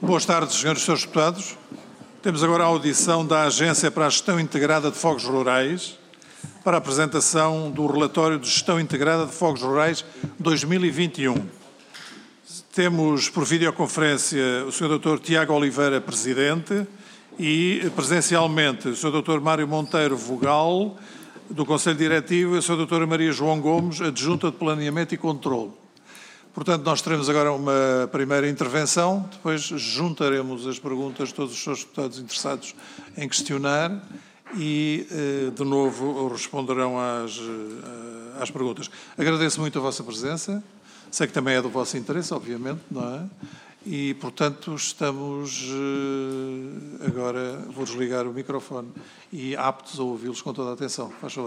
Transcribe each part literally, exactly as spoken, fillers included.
Boas tardes, senhores e senhores deputados. Temos agora a audição da Agência para a Gestão Integrada de Fogos Rurais para a apresentação do relatório de Gestão Integrada de Fogos Rurais dois mil e vinte e um. Temos por videoconferência o senhor doutor Tiago Oliveira, Presidente, e presencialmente o senhor doutor Mário Monteiro Vogal, do Conselho Diretivo, e a senhora doutora Maria João Gomes, Adjunta de Planeamento e Controlo. Portanto, nós teremos agora uma primeira intervenção, depois juntaremos as perguntas de todos os senhores deputados interessados em questionar e, de novo, responderão às, às perguntas. Agradeço muito a vossa presença, sei que também é do vosso interesse, obviamente, não é? E, portanto, estamos agora, vou desligar o microfone e aptos a ouvi-los com toda a atenção. Faz favor.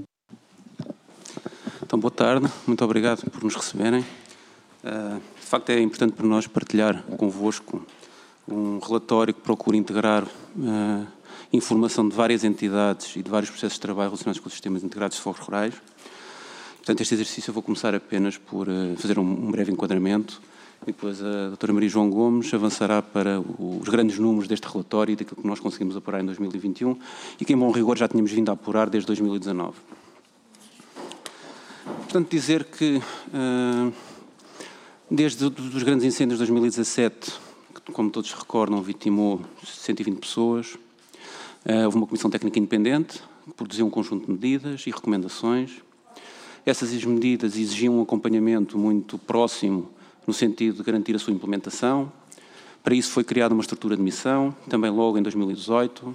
Então, boa tarde, muito obrigado por nos receberem. Uh, de facto, é importante para nós partilhar convosco um relatório que procura integrar uh, informação de várias entidades e de vários processos de trabalho relacionados com os sistemas integrados de fogos rurais. Portanto, este exercício eu vou começar apenas por uh, fazer um, um breve enquadramento e depois a doutora Maria João Gomes avançará para os grandes números deste relatório e daquilo que nós conseguimos apurar em dois mil e vinte e um e que, em bom rigor, já tínhamos vindo a apurar desde dois mil e dezanove. Portanto, dizer que... Uh, Desde os grandes incêndios de dois mil e dezassete, que, como todos se recordam, vitimou cento e vinte pessoas, houve uma comissão técnica independente que produziu um conjunto de medidas e recomendações. Essas medidas exigiam um acompanhamento muito próximo no sentido de garantir a sua implementação. Para isso foi criada uma estrutura de missão, também logo em dois mil e dezoito.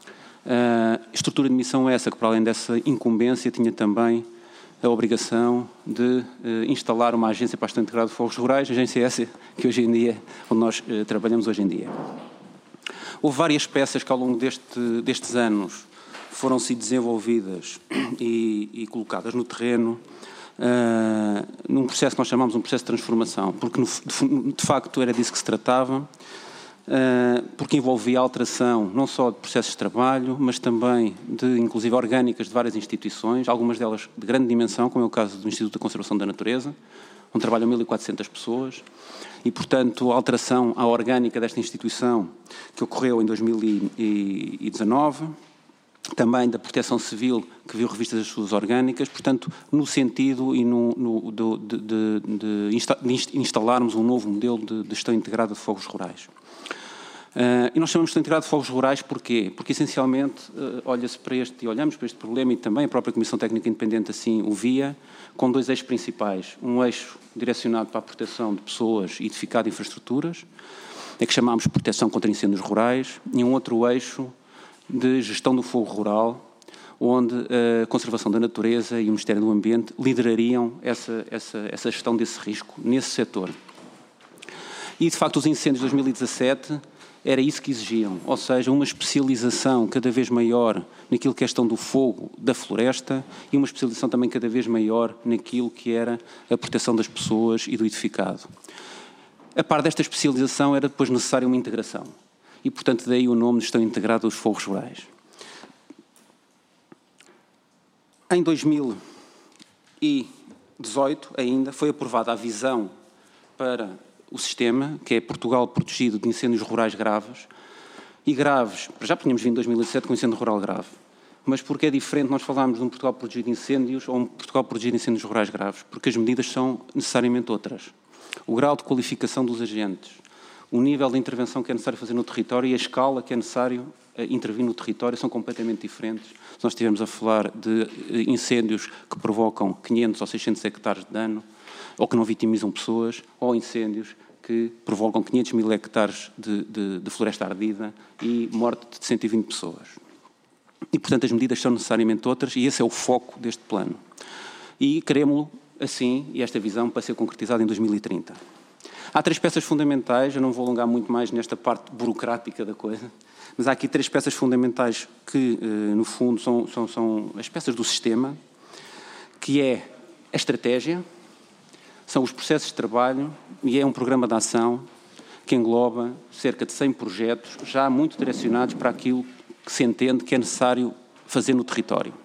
A estrutura de missão essa que, para além dessa incumbência, tinha também a obrigação de uh, instalar uma agência para a gestão integrada de fogos rurais, a agência essa que hoje em dia, onde nós uh, trabalhamos hoje em dia. Houve várias peças que ao longo deste, destes anos foram-se desenvolvidas e, e colocadas no terreno, uh, num processo que nós chamamos um processo de transformação, porque no, de, de facto era disso que se tratava, Uh, porque envolvia a alteração não só de processos de trabalho, mas também de, inclusive, orgânicas de várias instituições, algumas delas de grande dimensão, como é o caso do Instituto de Conservação da Natureza, onde trabalham mil e quatrocentas pessoas, e, portanto, a alteração à orgânica desta instituição, que ocorreu em dois mil e dezanove, também da Proteção Civil, que viu revistas as suas orgânicas, portanto, no sentido e no, no, do, de, de, de, insta, de instalarmos um novo modelo de, de gestão integrada de fogos rurais. Uh, e nós chamamos de gestão integrada de fogos rurais porquê? Porque, essencialmente, uh, olha-se para este, e olhamos para este problema, e também a própria Comissão Técnica Independente assim o via, com dois eixos principais. Um eixo direcionado para a proteção de pessoas e edificar de infraestruturas, é que chamamos de proteção contra incêndios rurais, e um outro eixo de gestão do fogo rural, onde a Conservação da Natureza e o Ministério do Ambiente liderariam essa, essa, essa gestão desse risco nesse setor. E, de facto, os incêndios de dois mil e dezassete era isso que exigiam, ou seja, uma especialização cada vez maior naquilo que é a gestão do fogo da floresta e uma especialização também cada vez maior naquilo que era a proteção das pessoas e do edificado. A par desta especialização era depois necessária uma integração e, portanto, daí o nome de gestão integrada dos fogos rurais. Em dois mil e dezoito, ainda, foi aprovada a visão para o sistema, que é Portugal protegido de incêndios rurais graves, e graves, já tínhamos vindo em dois mil e dezessete com incêndio rural grave, mas porque é diferente nós falarmos de um Portugal protegido de incêndios ou um Portugal protegido de incêndios rurais graves, porque as medidas são necessariamente outras. O grau de qualificação dos agentes, o nível de intervenção que é necessário fazer no território e a escala que é necessário intervir no território são completamente diferentes. Se nós estivermos a falar de incêndios que provocam quinhentos ou seiscentos hectares de dano, ou que não vitimizam pessoas, ou incêndios que provocam quinhentos mil hectares de, de, de floresta ardida e morte de cento e vinte pessoas. E, portanto, as medidas são necessariamente outras e esse é o foco deste plano. E queremos-lo assim, e esta visão, para ser concretizada em dois mil e trinta. Há três peças fundamentais, eu não vou alongar muito mais nesta parte burocrática da coisa, mas há aqui três peças fundamentais que, no fundo, são, são, são as peças do sistema, que é a estratégia, são os processos de trabalho e é um programa de ação que engloba cerca de cem projetos, já muito direcionados para aquilo que se entende que é necessário fazer no território.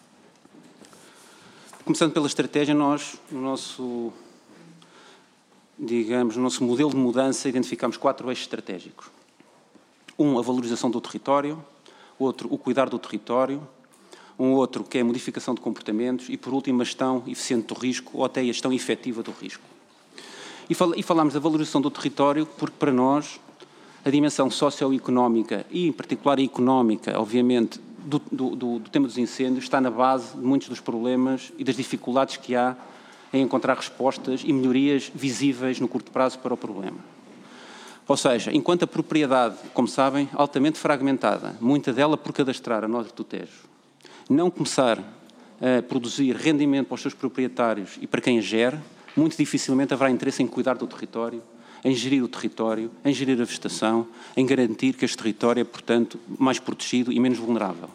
Começando pela estratégia, nós, no nosso digamos, no nosso modelo de mudança, identificámos quatro eixos estratégicos. Um, a valorização do território, outro, o cuidar do território, um outro que é a modificação de comportamentos e, por último, a gestão eficiente do risco ou até a gestão efetiva do risco. E, fal e falámos da valorização do território porque, para nós, a dimensão socioeconómica e, em particular, a económica, obviamente, do, do, do, do tema dos incêndios está na base de muitos dos problemas e das dificuldades que há em encontrar respostas e melhorias visíveis no curto prazo para o problema. Ou seja, enquanto a propriedade, como sabem, altamente fragmentada, muita dela por cadastrar a norte do Tejo, não começar a produzir rendimento para os seus proprietários e para quem a gere, muito dificilmente haverá interesse em cuidar do território, em gerir o território, em gerir a vegetação, em garantir que este território é, portanto, mais protegido e menos vulnerável.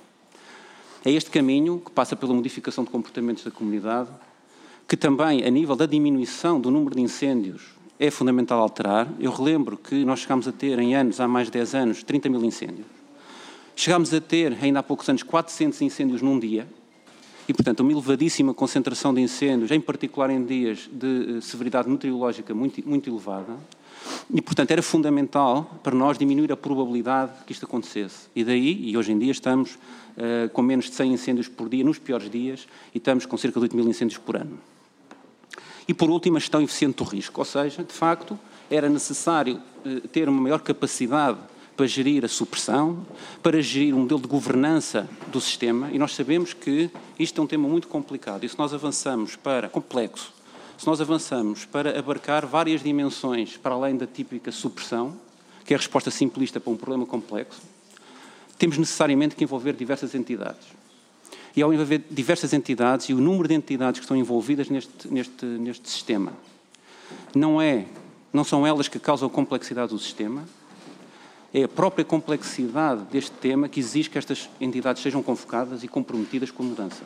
É este caminho que passa pela modificação de comportamentos da comunidade, que também, a nível da diminuição do número de incêndios, é fundamental alterar. Eu relembro que nós chegámos a ter, em anos, há mais de dez anos, trinta mil incêndios. Chegámos a ter, ainda há poucos anos, quatrocentos incêndios num dia, e, portanto, uma elevadíssima concentração de incêndios, em particular em dias de severidade meteorológica muito, muito elevada, e, portanto, era fundamental para nós diminuir a probabilidade que isto acontecesse. E daí, e hoje em dia, estamos uh, com menos de cem incêndios por dia, nos piores dias, e estamos com cerca de oito mil incêndios por ano. E, por último, a gestão eficiente do risco, ou seja, de facto, era necessário uh, ter uma maior capacidade para gerir a supressão, para gerir um modelo de governança do sistema, e nós sabemos que isto é um tema muito complicado, e se nós avançamos para, complexo, se nós avançamos para abarcar várias dimensões para além da típica supressão, que é a resposta simplista para um problema complexo, temos necessariamente que envolver diversas entidades. E ao envolver diversas entidades, e o número de entidades que estão envolvidas neste, neste, neste sistema, não, é, não são elas que causam a complexidade do sistema, é a própria complexidade deste tema que exige que estas entidades sejam convocadas e comprometidas com a mudança.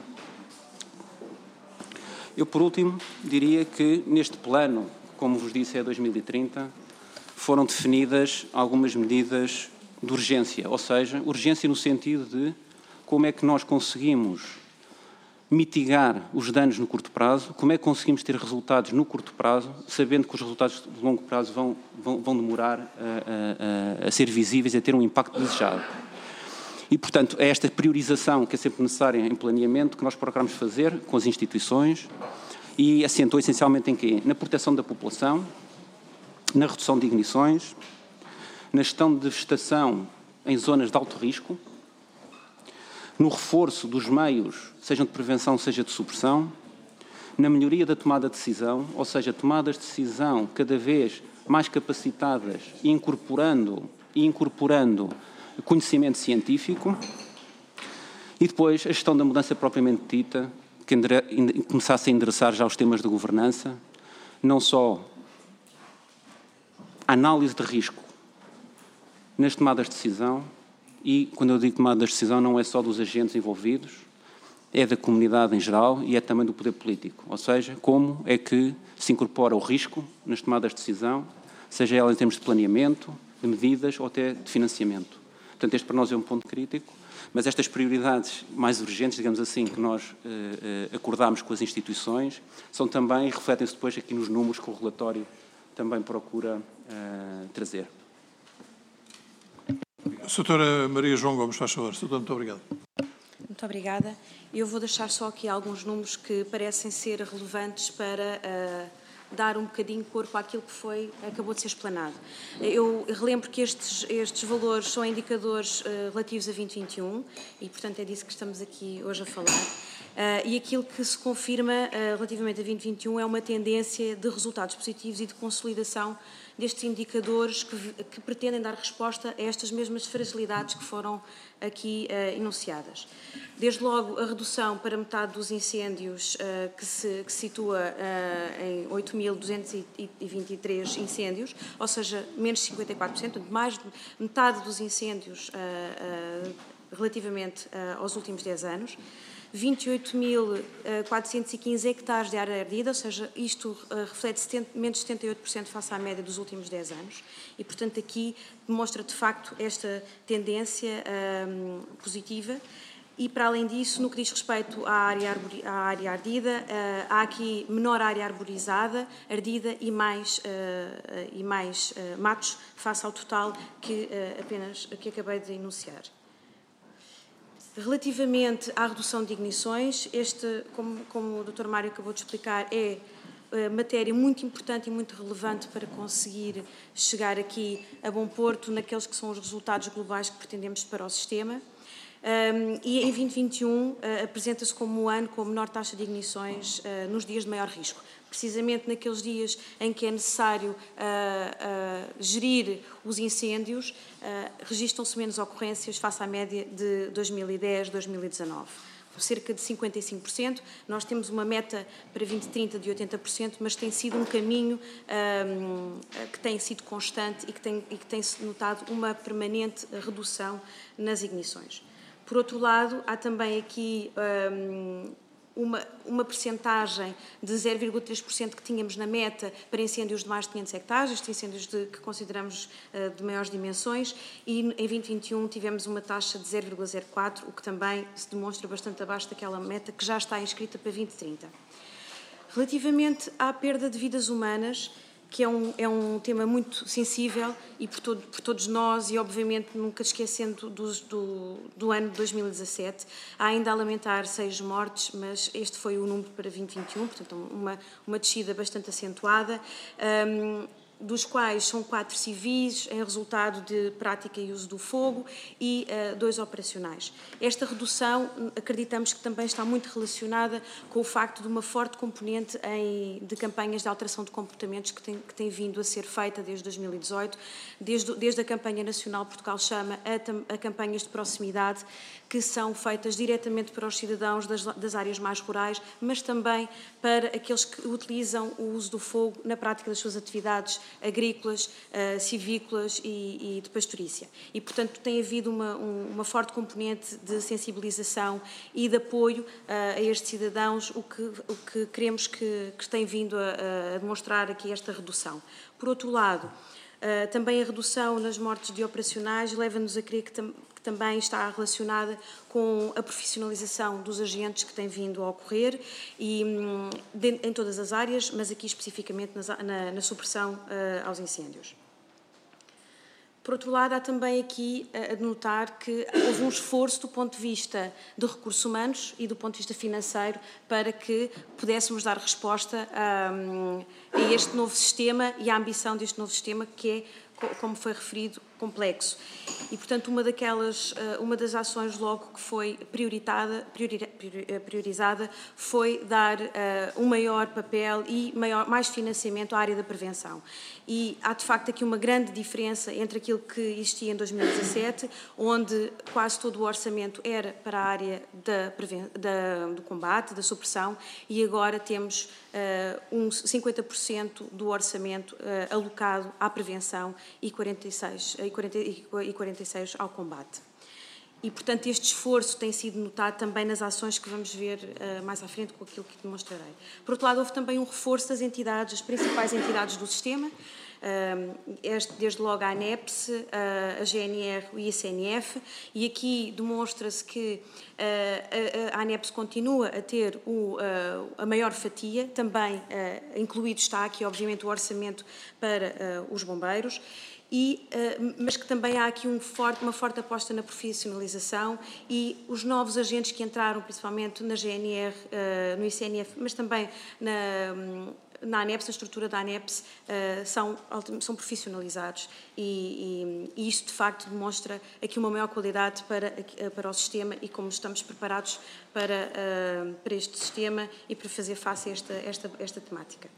Eu, por último, diria que neste plano, como vos disse, é dois mil e trinta, foram definidas algumas medidas de urgência, ou seja, urgência no sentido de como é que nós conseguimos mitigar os danos no curto prazo, como é que conseguimos ter resultados no curto prazo, sabendo que os resultados de longo prazo vão, vão, vão demorar a, a, a ser visíveis e a ter um impacto desejado. E, portanto, é esta priorização que é sempre necessária em planeamento que nós procuramos fazer com as instituições e assentou essencialmente em quê? Na proteção da população, na redução de ignições, na gestão de vegetação em zonas de alto risco, no reforço dos meios, sejam de prevenção, seja de supressão, na melhoria da tomada de decisão, ou seja, tomadas de decisão cada vez mais capacitadas e incorporando, e incorporando conhecimento científico, e depois a gestão da mudança propriamente dita, que começasse a endereçar já os temas de governança, não só a análise de risco nas tomadas de decisão, e quando eu digo tomada de decisão não é só dos agentes envolvidos, é da comunidade em geral e é também do poder político, ou seja, como é que se incorpora o risco nas tomadas de decisão, seja ela em termos de planeamento, de medidas ou até de financiamento. Portanto, este para nós é um ponto crítico, mas estas prioridades mais urgentes, digamos assim, que nós eh, acordámos com as instituições, são também, refletem-se depois aqui nos números que o relatório também procura eh, trazer. Doutora Maria João Gomes, faz favor. Doutora, muito obrigado. Muito obrigada. Eu vou deixar só aqui alguns números que parecem ser relevantes para uh, dar um bocadinho de corpo àquilo que foi, acabou de ser explanado. Eu relembro que estes, estes valores são indicadores uh, relativos a vinte e vinte e um e, portanto, é disso que estamos aqui hoje a falar. Uh, e aquilo que se confirma uh, relativamente a vinte e vinte e um é uma tendência de resultados positivos e de consolidação destes indicadores que, que pretendem dar resposta a estas mesmas fragilidades que foram aqui uh, enunciadas. Desde logo, a redução para metade dos incêndios, uh, que, se, que se situa uh, em oito mil duzentos e vinte e três incêndios, ou seja, menos cinquenta e quatro por cento, mais de metade dos incêndios uh, uh, relativamente uh, aos últimos dez anos. vinte e oito mil quatrocentos e quinze hectares de área ardida, ou seja, isto uh, reflete setenta, menos setenta e oito por cento face à média dos últimos dez anos e, portanto, aqui demonstra de facto esta tendência um, positiva. E, para além disso, no que diz respeito à área, à área ardida, há aqui menor área arborizada, ardida e mais, e mais matos face ao total que apenas que acabei de enunciar. Relativamente à redução de ignições, este, como, como o doutor Mário acabou de explicar, é matéria muito importante e muito relevante para conseguir chegar aqui a bom porto naqueles que são os resultados globais que pretendemos para o sistema. Um, e em vinte e vinte e um uh, apresenta-se como o ano com a menor taxa de ignições uh, nos dias de maior risco. Precisamente naqueles dias em que é necessário uh, uh, gerir os incêndios, uh, registram-se menos ocorrências face à média de dois mil e dez, dois mil e dezanove. Cerca de cinquenta e cinco por cento. Nós temos uma meta para vinte e trinta de oitenta por cento, mas tem sido um caminho um, que tem sido constante e que tem, e que tem-se notado uma permanente redução nas ignições. Por outro lado, há também aqui um, uma, uma percentagem de zero vírgula três por cento que tínhamos na meta para incêndios de mais de quinhentos hectares, estes incêndios de, que consideramos uh, de maiores dimensões, e em vinte e vinte e um tivemos uma taxa de zero vírgula zero quatro, o que também se demonstra bastante abaixo daquela meta que já está inscrita para vinte e trinta. Relativamente à perda de vidas humanas, que é um, é um tema muito sensível e por, todo, por todos nós, e obviamente nunca esquecendo do, do, do ano de dois mil e dezassete, há ainda a lamentar seis mortes, mas este foi o número para vinte e vinte e um, portanto uma, uma descida bastante acentuada, um, dos quais são quatro civis em resultado de prática e uso do fogo e uh, dois operacionais. Esta redução acreditamos que também está muito relacionada com o facto de uma forte componente em, de campanhas de alteração de comportamentos que tem, que tem vindo a ser feita desde dois mil e dezoito, desde, desde a campanha nacional Portugal Chama a, a campanhas de proximidade que são feitas diretamente para os cidadãos das, das áreas mais rurais, mas também para aqueles que utilizam o uso do fogo na prática das suas atividades agrícolas, uh, civícolas e, e de pastorícia. E, portanto, tem havido uma, um, uma forte componente de sensibilização e de apoio uh, a estes cidadãos, o que, o que queremos que, que tem vindo a, a demonstrar aqui esta redução. Por outro lado, uh, também a redução nas mortes de operacionais leva-nos a crer que, tam, que também está relacionada com a profissionalização dos agentes que tem vindo a ocorrer e, de, em todas as áreas, mas aqui especificamente nas, na, na supressão uh, aos incêndios. Por outro lado, há também aqui a notar que houve um esforço do ponto de vista de recursos humanos e do ponto de vista financeiro para que pudéssemos dar resposta a, a este novo sistema e à ambição deste novo sistema, que é, como foi referido, complexo. E, portanto, uma daquelas, uma das ações logo que foi prioritada, priorizada foi dar uh, um maior papel e maior, mais financiamento à área da prevenção. E há, de facto, aqui uma grande diferença entre aquilo que existia em dois mil e dezassete, onde quase todo o orçamento era para a área da, da, do combate, da supressão, e agora temos uh, um cinquenta por cento do orçamento uh, alocado à prevenção e quarenta e seis por cento e quarenta e seis por cento ao combate. E, portanto, este esforço tem sido notado também nas ações que vamos ver uh, mais à frente com aquilo que demonstrarei. Por outro lado, houve também um reforço das entidades, as principais entidades do sistema, uh, este, desde logo a ANEPS, uh, a G N R e a I C N F, e aqui demonstra-se que uh, a, a ANEPS continua a ter o, uh, a maior fatia, também uh, incluído está aqui, obviamente, o orçamento para uh, os bombeiros, E, uh, mas que também há aqui um forte, uma forte aposta na profissionalização e os novos agentes que entraram, principalmente na G N R, uh, no I C N F, mas também na, na ANEPS, na estrutura da ANEPS, uh, são, são profissionalizados e, e, e isto, de facto, demonstra aqui uma maior qualidade para, para o sistema e como estamos preparados para, uh, para este sistema e para fazer face a esta, esta, esta temática.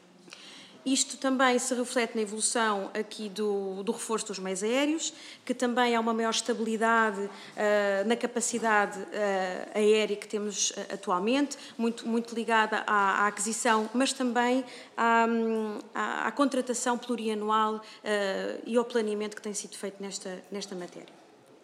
Isto também se reflete na evolução aqui do, do reforço dos meios aéreos, que também há uma maior estabilidade uh, na capacidade uh, aérea que temos uh, atualmente, muito, muito ligada à, à aquisição, mas também à, à, à contratação plurianual uh, e ao planeamento que tem sido feito nesta, nesta matéria.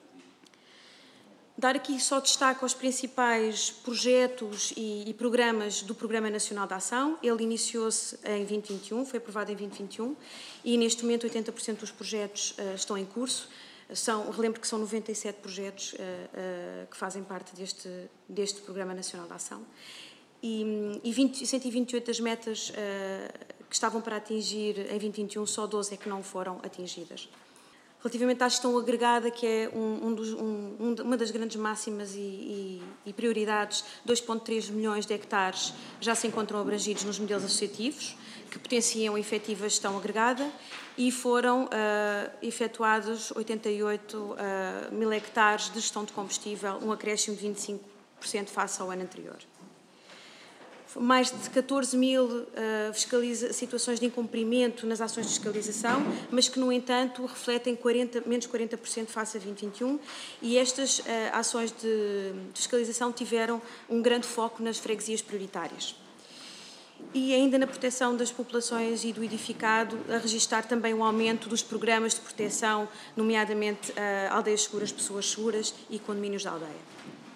Dar aqui só destaque aos principais projetos e, e programas do Programa Nacional de Ação. Ele iniciou-se em vinte e vinte e um, foi aprovado em vinte e vinte e um e neste momento oitenta por cento dos projetos uh, estão em curso. São, relembro que são noventa e sete projetos uh, uh, que fazem parte deste, deste Programa Nacional de Ação e, e vinte, cento e vinte e oito das metas uh, que estavam para atingir em vinte e vinte e um, só doze é que não foram atingidas. Relativamente à gestão agregada, que é um, um dos, um, uma das grandes máximas e, e, e prioridades, dois vírgula três milhões de hectares já se encontram abrangidos nos modelos associativos, que potenciam a efetiva gestão agregada, e foram uh, efetuados oitenta e oito uh, mil hectares de gestão de combustível, um acréscimo de vinte e cinco por cento face ao ano anterior. Mais de catorze mil uh, situações de incumprimento nas ações de fiscalização, mas que, no entanto, refletem quarenta, menos quarenta por cento face a vinte e vinte e um, e estas uh, ações de, de fiscalização tiveram um grande foco nas freguesias prioritárias. E ainda na proteção das populações e do edificado, a registrar também um aumento dos programas de proteção, nomeadamente uh, aldeias seguras, pessoas seguras e condomínios de aldeia.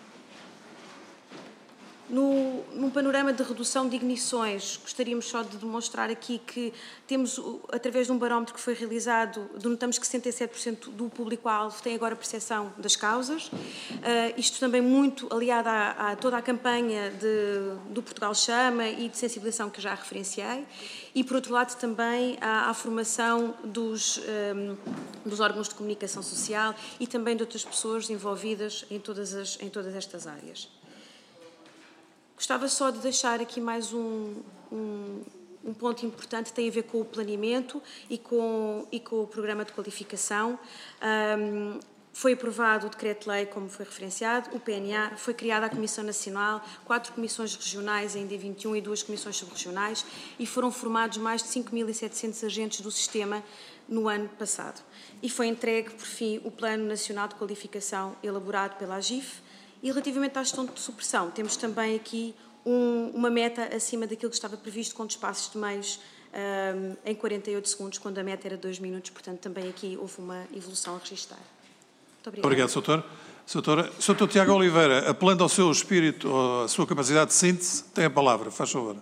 No, num panorama de redução de ignições, gostaríamos só de demonstrar aqui que temos, através de um barómetro que foi realizado, notamos que sessenta e sete por cento do público-alvo tem agora percepção das causas. Uh, isto também muito aliado a, a toda a campanha de, do Portugal Chama e de sensibilização que já referenciei. E, por outro lado, também à, à formação dos, um, dos órgãos de comunicação social e também de outras pessoas envolvidas em todas, as, em todas estas áreas. Gostava só de deixar aqui mais um, um, um ponto importante, tem a ver com o planeamento e com, e com o programa de qualificação. Um, foi aprovado o decreto-lei, como foi referenciado, o P N A, foi criada a Comissão Nacional, quatro comissões regionais em D vinte e um e duas comissões subregionais, e foram formados mais de cinco mil e setecentos agentes do sistema no ano passado. E foi entregue, por fim, o Plano Nacional de Qualificação elaborado pela AGIF. E relativamente à gestão de supressão, temos também aqui um, uma meta acima daquilo que estava previsto, com espaços de meios um, em quarenta e oito segundos, quando a meta era dois minutos, portanto também aqui houve uma evolução a registrar. Muito obrigada. Obrigado, doutor. Doutor, doutor Tiago Oliveira, apelando ao seu espírito, à sua capacidade de síntese, tem a palavra, faz favor.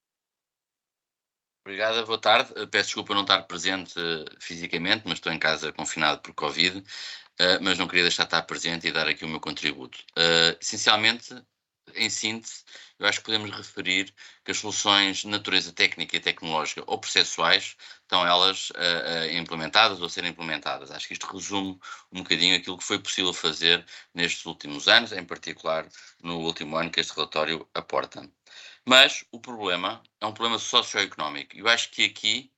Obrigado, boa tarde. Peço desculpa não estar presente fisicamente, mas estou em casa confinado por Covid. Uh, mas não queria deixar de estar presente e dar aqui o meu contributo. Uh, essencialmente, em síntese, eu acho que podemos referir que as soluções de natureza técnica e tecnológica ou processuais estão elas uh, uh, implementadas ou a serem implementadas. Acho que isto resume um bocadinho aquilo que foi possível fazer nestes últimos anos, em particular no último ano que este relatório aporta. Mas o problema é um problema socioeconómico. Eu acho que aqui,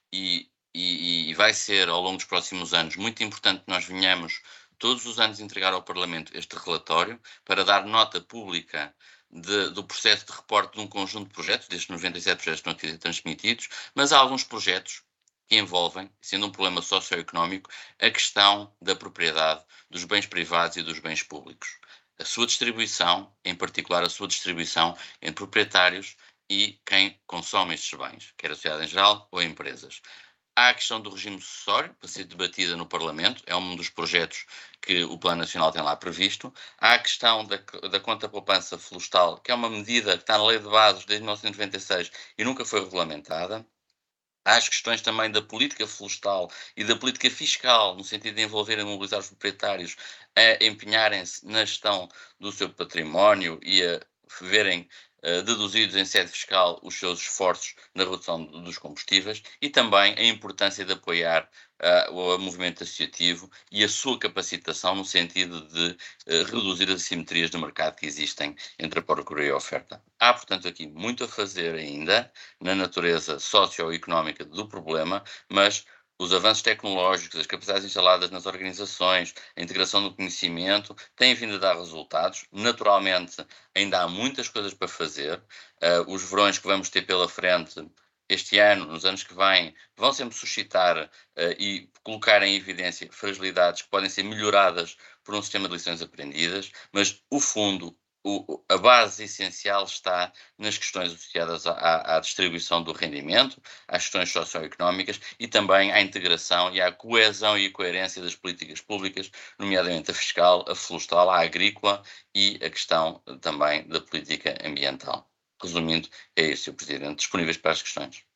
e E, e vai ser, ao longo dos próximos anos, muito importante que nós venhamos todos os anos entregar ao Parlamento este relatório para dar nota pública de, do processo de reporte de um conjunto de projetos, destes noventa e sete projetos que não aqui transmitidos, mas há alguns projetos que envolvem, sendo um problema socioeconómico, a questão da propriedade dos bens privados e dos bens públicos. A sua distribuição, em particular a sua distribuição entre proprietários e quem consome estes bens, quer a sociedade em geral ou empresas. Há a questão do regime sucessório, para ser debatida no Parlamento, é um dos projetos que o Plano Nacional tem lá previsto. Há a questão da, da conta poupança florestal, que é uma medida que está na Lei de Bases desde mil novecentos e noventa e seis e nunca foi regulamentada. Há as questões também da política florestal e da política fiscal, no sentido de envolver e mobilizar os proprietários a empenharem-se na gestão do seu património e a verem Uh, deduzidos em sede fiscal os seus esforços na redução dos combustíveis, e também a importância de apoiar uh, o movimento associativo e a sua capacitação no sentido de uh, reduzir as assimetrias de mercado que existem entre a procura e a oferta. Há, portanto, aqui muito a fazer ainda na natureza socioeconómica do problema, mas os avanços tecnológicos, as capacidades instaladas nas organizações, a integração do conhecimento, têm vindo a dar resultados. Naturalmente, ainda há muitas coisas para fazer. Uh, os verões que vamos ter pela frente este ano, nos anos que vêm, vão sempre suscitar uh, e colocar em evidência fragilidades que podem ser melhoradas por um sistema de lições aprendidas, mas o fundo, O, a base essencial está nas questões associadas à, à distribuição do rendimento, às questões socioeconómicas e também à integração e à coesão e coerência das políticas públicas, nomeadamente a fiscal, a florestal, a agrícola e a questão também da política ambiental. Resumindo, é isso, senhor Presidente. Disponíveis para as questões.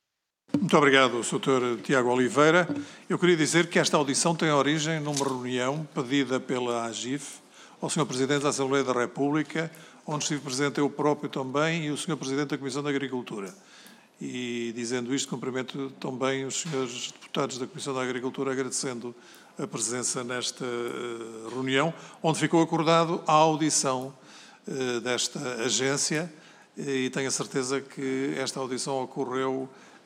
Muito obrigado, doutor Tiago Oliveira. Eu queria dizer que esta audição tem origem numa reunião pedida pela AGIF ao senhor Presidente da Assembleia da República, onde estive presente eu próprio também e o senhor Presidente da Comissão da Agricultura. E, dizendo isto, cumprimento também os senhores deputados da Comissão da Agricultura, agradecendo a presença nesta reunião, onde ficou acordado a audição desta agência, e tenho a certeza que esta audição ocorreu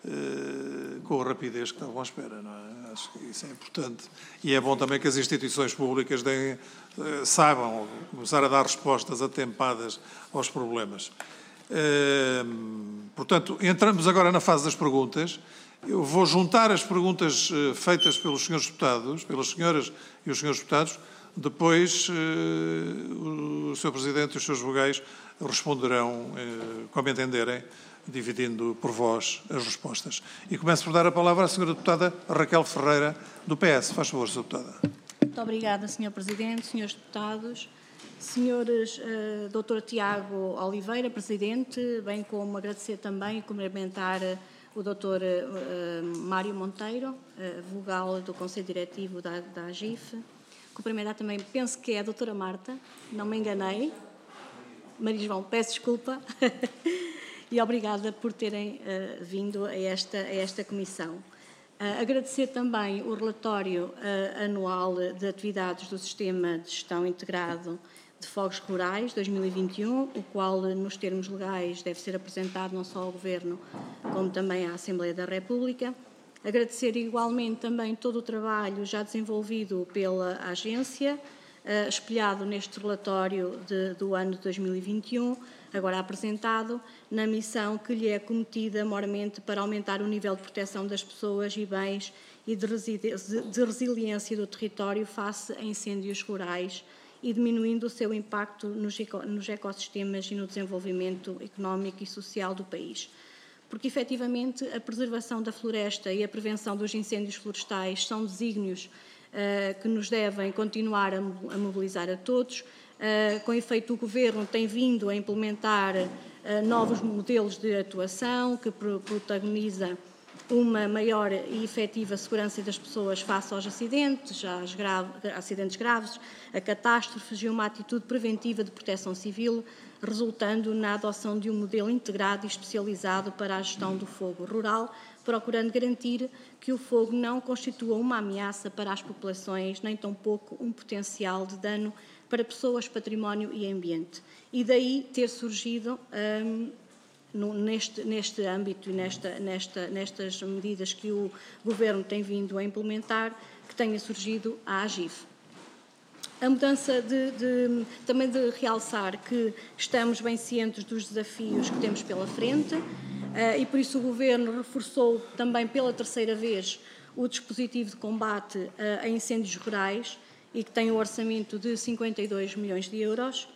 com a rapidez que estavam à espera, não é? Acho que isso é importante. E é bom também que as instituições públicas deem, saibam começar a dar respostas atempadas aos problemas. Portanto, entramos agora na fase das perguntas. Eu vou juntar as perguntas feitas pelos senhores deputados, pelas senhoras e os senhores deputados. Depois, o senhor Presidente e os seus vogais responderão, como entenderem, dividindo por vós as respostas. E começo por dar a palavra à senhora deputada Raquel Ferreira, do P S. Faz favor, senhora deputada. Muito obrigada, senhor Presidente, senhores deputados, senhores uh, doutor Tiago Oliveira, Presidente, bem como agradecer também e cumprimentar uh, o doutor uh, Mário Monteiro, uh, vogal do Conselho Diretivo da, da AGIF. Cumprimentar também, penso que é a doutora Marta, não me enganei. Maria João, peço desculpa. E obrigada por terem uh, vindo a esta, a esta comissão. Uh, agradecer também o relatório uh, anual de atividades do Sistema de Gestão Integrado de Fogos Rurais dois mil e vinte e um, o qual, nos termos legais, deve ser apresentado não só ao Governo, como também à Assembleia da República. Agradecer igualmente também todo o trabalho já desenvolvido pela agência, uh, espelhado neste relatório de, do ano de dois mil e vinte e um, agora apresentado, na missão que lhe é cometida mormente para aumentar o nível de proteção das pessoas e bens e de, de resiliência do território face a incêndios rurais e diminuindo o seu impacto nos, nos ecossistemas e no desenvolvimento económico e social do país. Porque, efetivamente, a preservação da floresta e a prevenção dos incêndios florestais são desígnios uh, que nos devem continuar a, a mobilizar a todos. Uh, com efeito, o Governo tem vindo a implementar uh, novos modelos de atuação que pro protagoniza uma maior e efetiva segurança das pessoas face aos acidentes, às grave, acidentes graves, a catástrofes e uma atitude preventiva de proteção civil, resultando na adoção de um modelo integrado e especializado para a gestão do fogo rural, procurando garantir que o fogo não constitua uma ameaça para as populações, nem tampouco um potencial de dano para pessoas, património e ambiente. E daí ter surgido, um, no, neste, neste âmbito e nesta, nesta, nestas medidas que o Governo tem vindo a implementar, que tenha surgido a AGIF. A mudança de, de, também de realçar que estamos bem cientes dos desafios que temos pela frente, uh, e por isso o Governo reforçou também pela terceira vez o dispositivo de combate uh, a incêndios rurais, e que tem um orçamento de cinquenta e dois milhões de euros.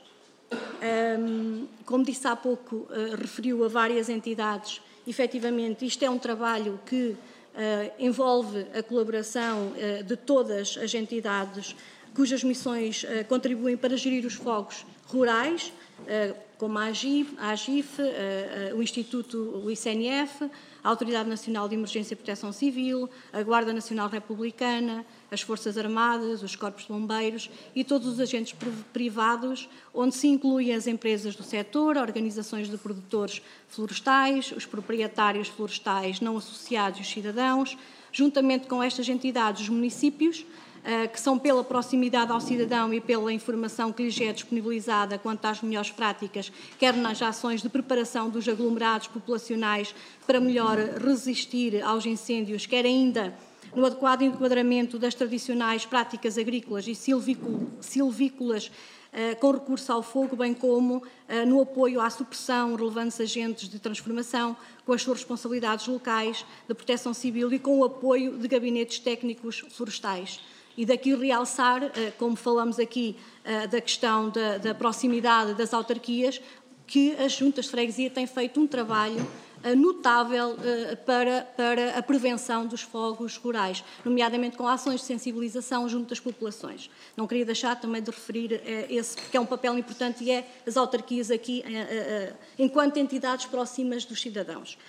Um, como disse há pouco, uh, referiu a várias entidades. Efetivamente, isto é um trabalho que uh, envolve a colaboração uh, de todas as entidades cujas missões uh, contribuem para gerir os fogos rurais, uh, como a AGIF, a AGIF uh, uh, o Instituto, o I C N F, a Autoridade Nacional de Emergência e Proteção Civil, a Guarda Nacional Republicana, as Forças Armadas, os Corpos de Bombeiros e todos os agentes privados, onde se incluem as empresas do setor, organizações de produtores florestais, os proprietários florestais não associados e os cidadãos, juntamente com estas entidades, os municípios, que são pela proximidade ao cidadão e pela informação que lhes é disponibilizada quanto às melhores práticas, quer nas ações de preparação dos aglomerados populacionais para melhor resistir aos incêndios, quer ainda no adequado enquadramento das tradicionais práticas agrícolas e silvícolas com recurso ao fogo, bem como no apoio à supressão de relevantes agentes de transformação, com as suas responsabilidades locais de proteção civil e com o apoio de gabinetes técnicos florestais. E daqui realçar, como falamos aqui da questão da, da proximidade das autarquias, que as juntas de freguesia têm feito um trabalho notável para, para a prevenção dos fogos rurais, nomeadamente com ações de sensibilização junto às populações. Não queria deixar também de referir esse, porque é um papel importante e é as autarquias aqui enquanto entidades próximas dos cidadãos.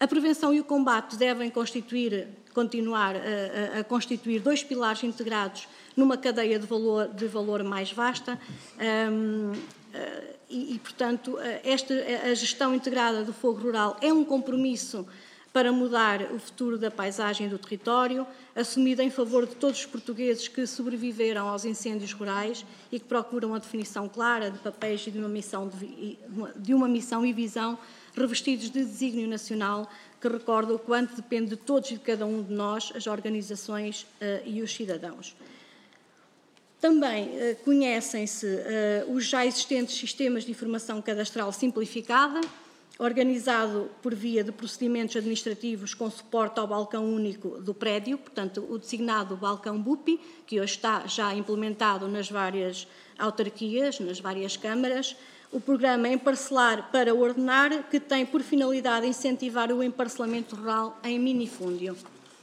A prevenção e o combate devem constituir, continuar a, a, a constituir dois pilares integrados numa cadeia de valor, de valor mais vasta um, e, e, portanto, esta, a gestão integrada do fogo rural é um compromisso para mudar o futuro da paisagem do território, assumida em favor de todos os portugueses que sobreviveram aos incêndios rurais e que procuram a definição clara de papéis e de uma missão, de, de uma missão e visão revestidos de desígnio nacional, que recorda o quanto depende de todos e de cada um de nós, as organizações uh, e os cidadãos. Também uh, conhecem-se uh, os já existentes sistemas de informação cadastral simplificada, organizado por via de procedimentos administrativos com suporte ao balcão único do prédio, portanto, o designado balcão B U P I, que hoje está já implementado nas várias autarquias, nas várias câmaras. O programa Emparcelar para Ordenar, que tem por finalidade incentivar o emparcelamento rural em minifúndio.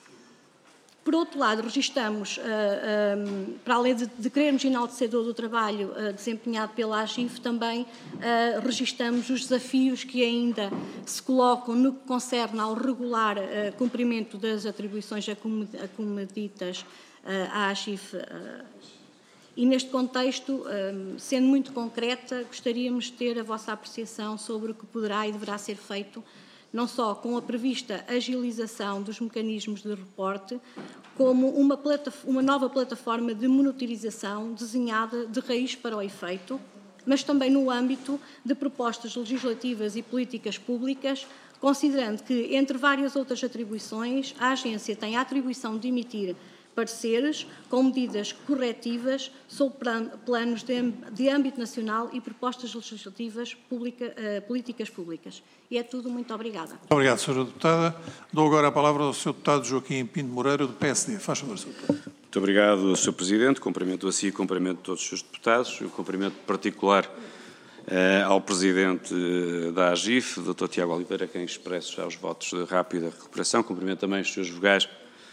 Por outro lado, registramos, uh, um, para além de, de querermos enaltecedor do trabalho uh, desempenhado pela AGIF, também uh, registramos os desafios que ainda se colocam no que concerne ao regular uh, cumprimento das atribuições acometidas uh, à AGIF. Uh, e neste contexto, uh, sendo muito concreta, gostaríamos de ter a vossa apreciação sobre o que poderá e deverá ser feito, não só com a prevista agilização dos mecanismos de reporte, como uma, uma nova plataforma de monitorização desenhada de raiz para o efeito, mas também no âmbito de propostas legislativas e políticas públicas, considerando que, entre várias outras atribuições, a Agência tem a atribuição de emitir pareceres com medidas corretivas sobre planos de, de âmbito nacional e propostas legislativas pública, uh, políticas públicas. E é tudo. Muito obrigada. Obrigado, senhora Deputada. Dou agora a palavra ao senhor Deputado Joaquim Pinto Moreira, do P S D. Faz favor, senhor Deputado. Muito obrigado, senhor Presidente. Cumprimento a si e cumprimento a todos os senhores deputados. Um cumprimento particular uh, ao Presidente da AGIF, doutor Tiago Oliveira, a quem expresso já os votos de rápida recuperação. Cumprimento também os senhores vogais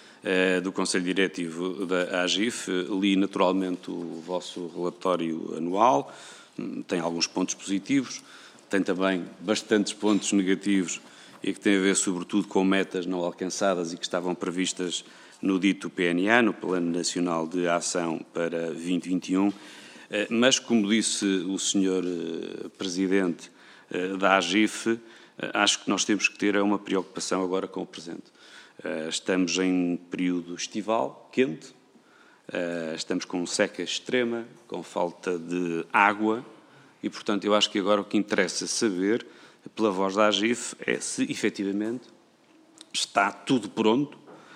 do Conselho Diretivo da AGIF. Li naturalmente o vosso relatório anual, tem alguns pontos positivos, tem também bastantes pontos negativos e que têm a ver sobretudo com metas não alcançadas e que estavam previstas no dito P N A, no Plano Nacional de Ação para vinte e vinte e um, mas como disse o senhor Presidente da AGIF, acho que nós temos que ter uma preocupação agora com o presente. Estamos em período estival, quente, estamos com seca extrema, com falta de água e, portanto, eu acho que agora o que interessa saber, pela voz da AGIF, é se efetivamente está tudo pronto,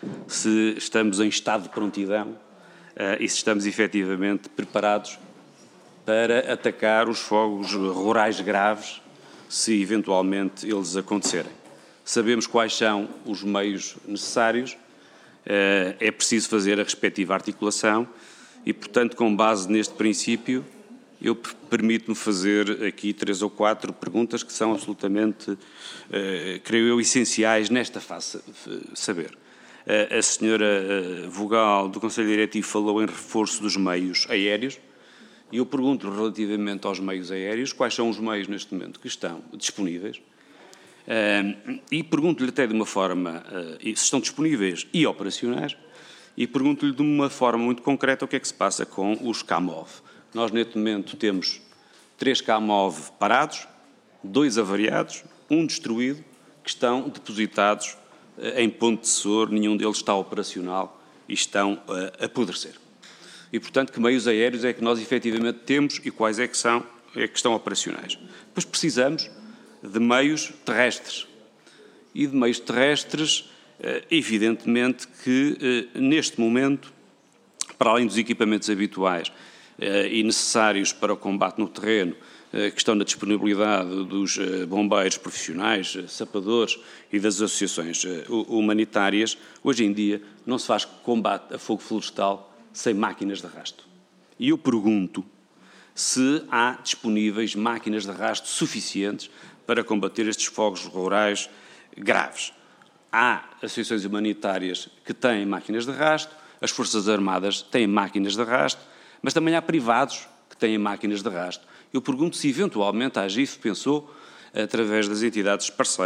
se estamos em estado de prontidão e se estamos efetivamente preparados para atacar os fogos rurais graves, se eventualmente eles acontecerem. Sabemos quais são os meios necessários, é preciso fazer a respectiva articulação e, portanto, com base neste princípio, eu permito-me fazer aqui três ou quatro perguntas que são absolutamente, creio eu, essenciais nesta fase saber. A senhora vogal do Conselho Diretivo falou em reforço dos meios aéreos e eu pergunto relativamente aos meios aéreos, quais são os meios neste momento que estão disponíveis. Uh, e pergunto-lhe até de uma forma, uh, se estão disponíveis e operacionais, e pergunto-lhe de uma forma muito concreta o que é que se passa com os CAMOV. Nós, neste momento, temos três CAMOV parados, dois avariados, um destruído, que estão depositados uh, em Ponte de Sor, nenhum deles está operacional e estão uh, a apodrecer. E, portanto, que meios aéreos é que nós efetivamente temos e quais é que são, é que estão operacionais. Depois precisamos de meios terrestres. E de meios terrestres, evidentemente que, neste momento, para além dos equipamentos habituais e necessários para o combate no terreno, que estão na disponibilidade dos bombeiros profissionais, sapadores e das associações humanitárias, hoje em dia não se faz combate a fogo florestal sem máquinas de arrasto. E eu pergunto se há disponíveis máquinas de arrasto suficientes para combater estes fogos rurais graves. Há associações humanitárias que têm máquinas de arrasto, as Forças Armadas têm máquinas de arrasto, mas também há privados que têm máquinas de arrasto. Eu pergunto se eventualmente a AGIF pensou, através das entidades parceiras,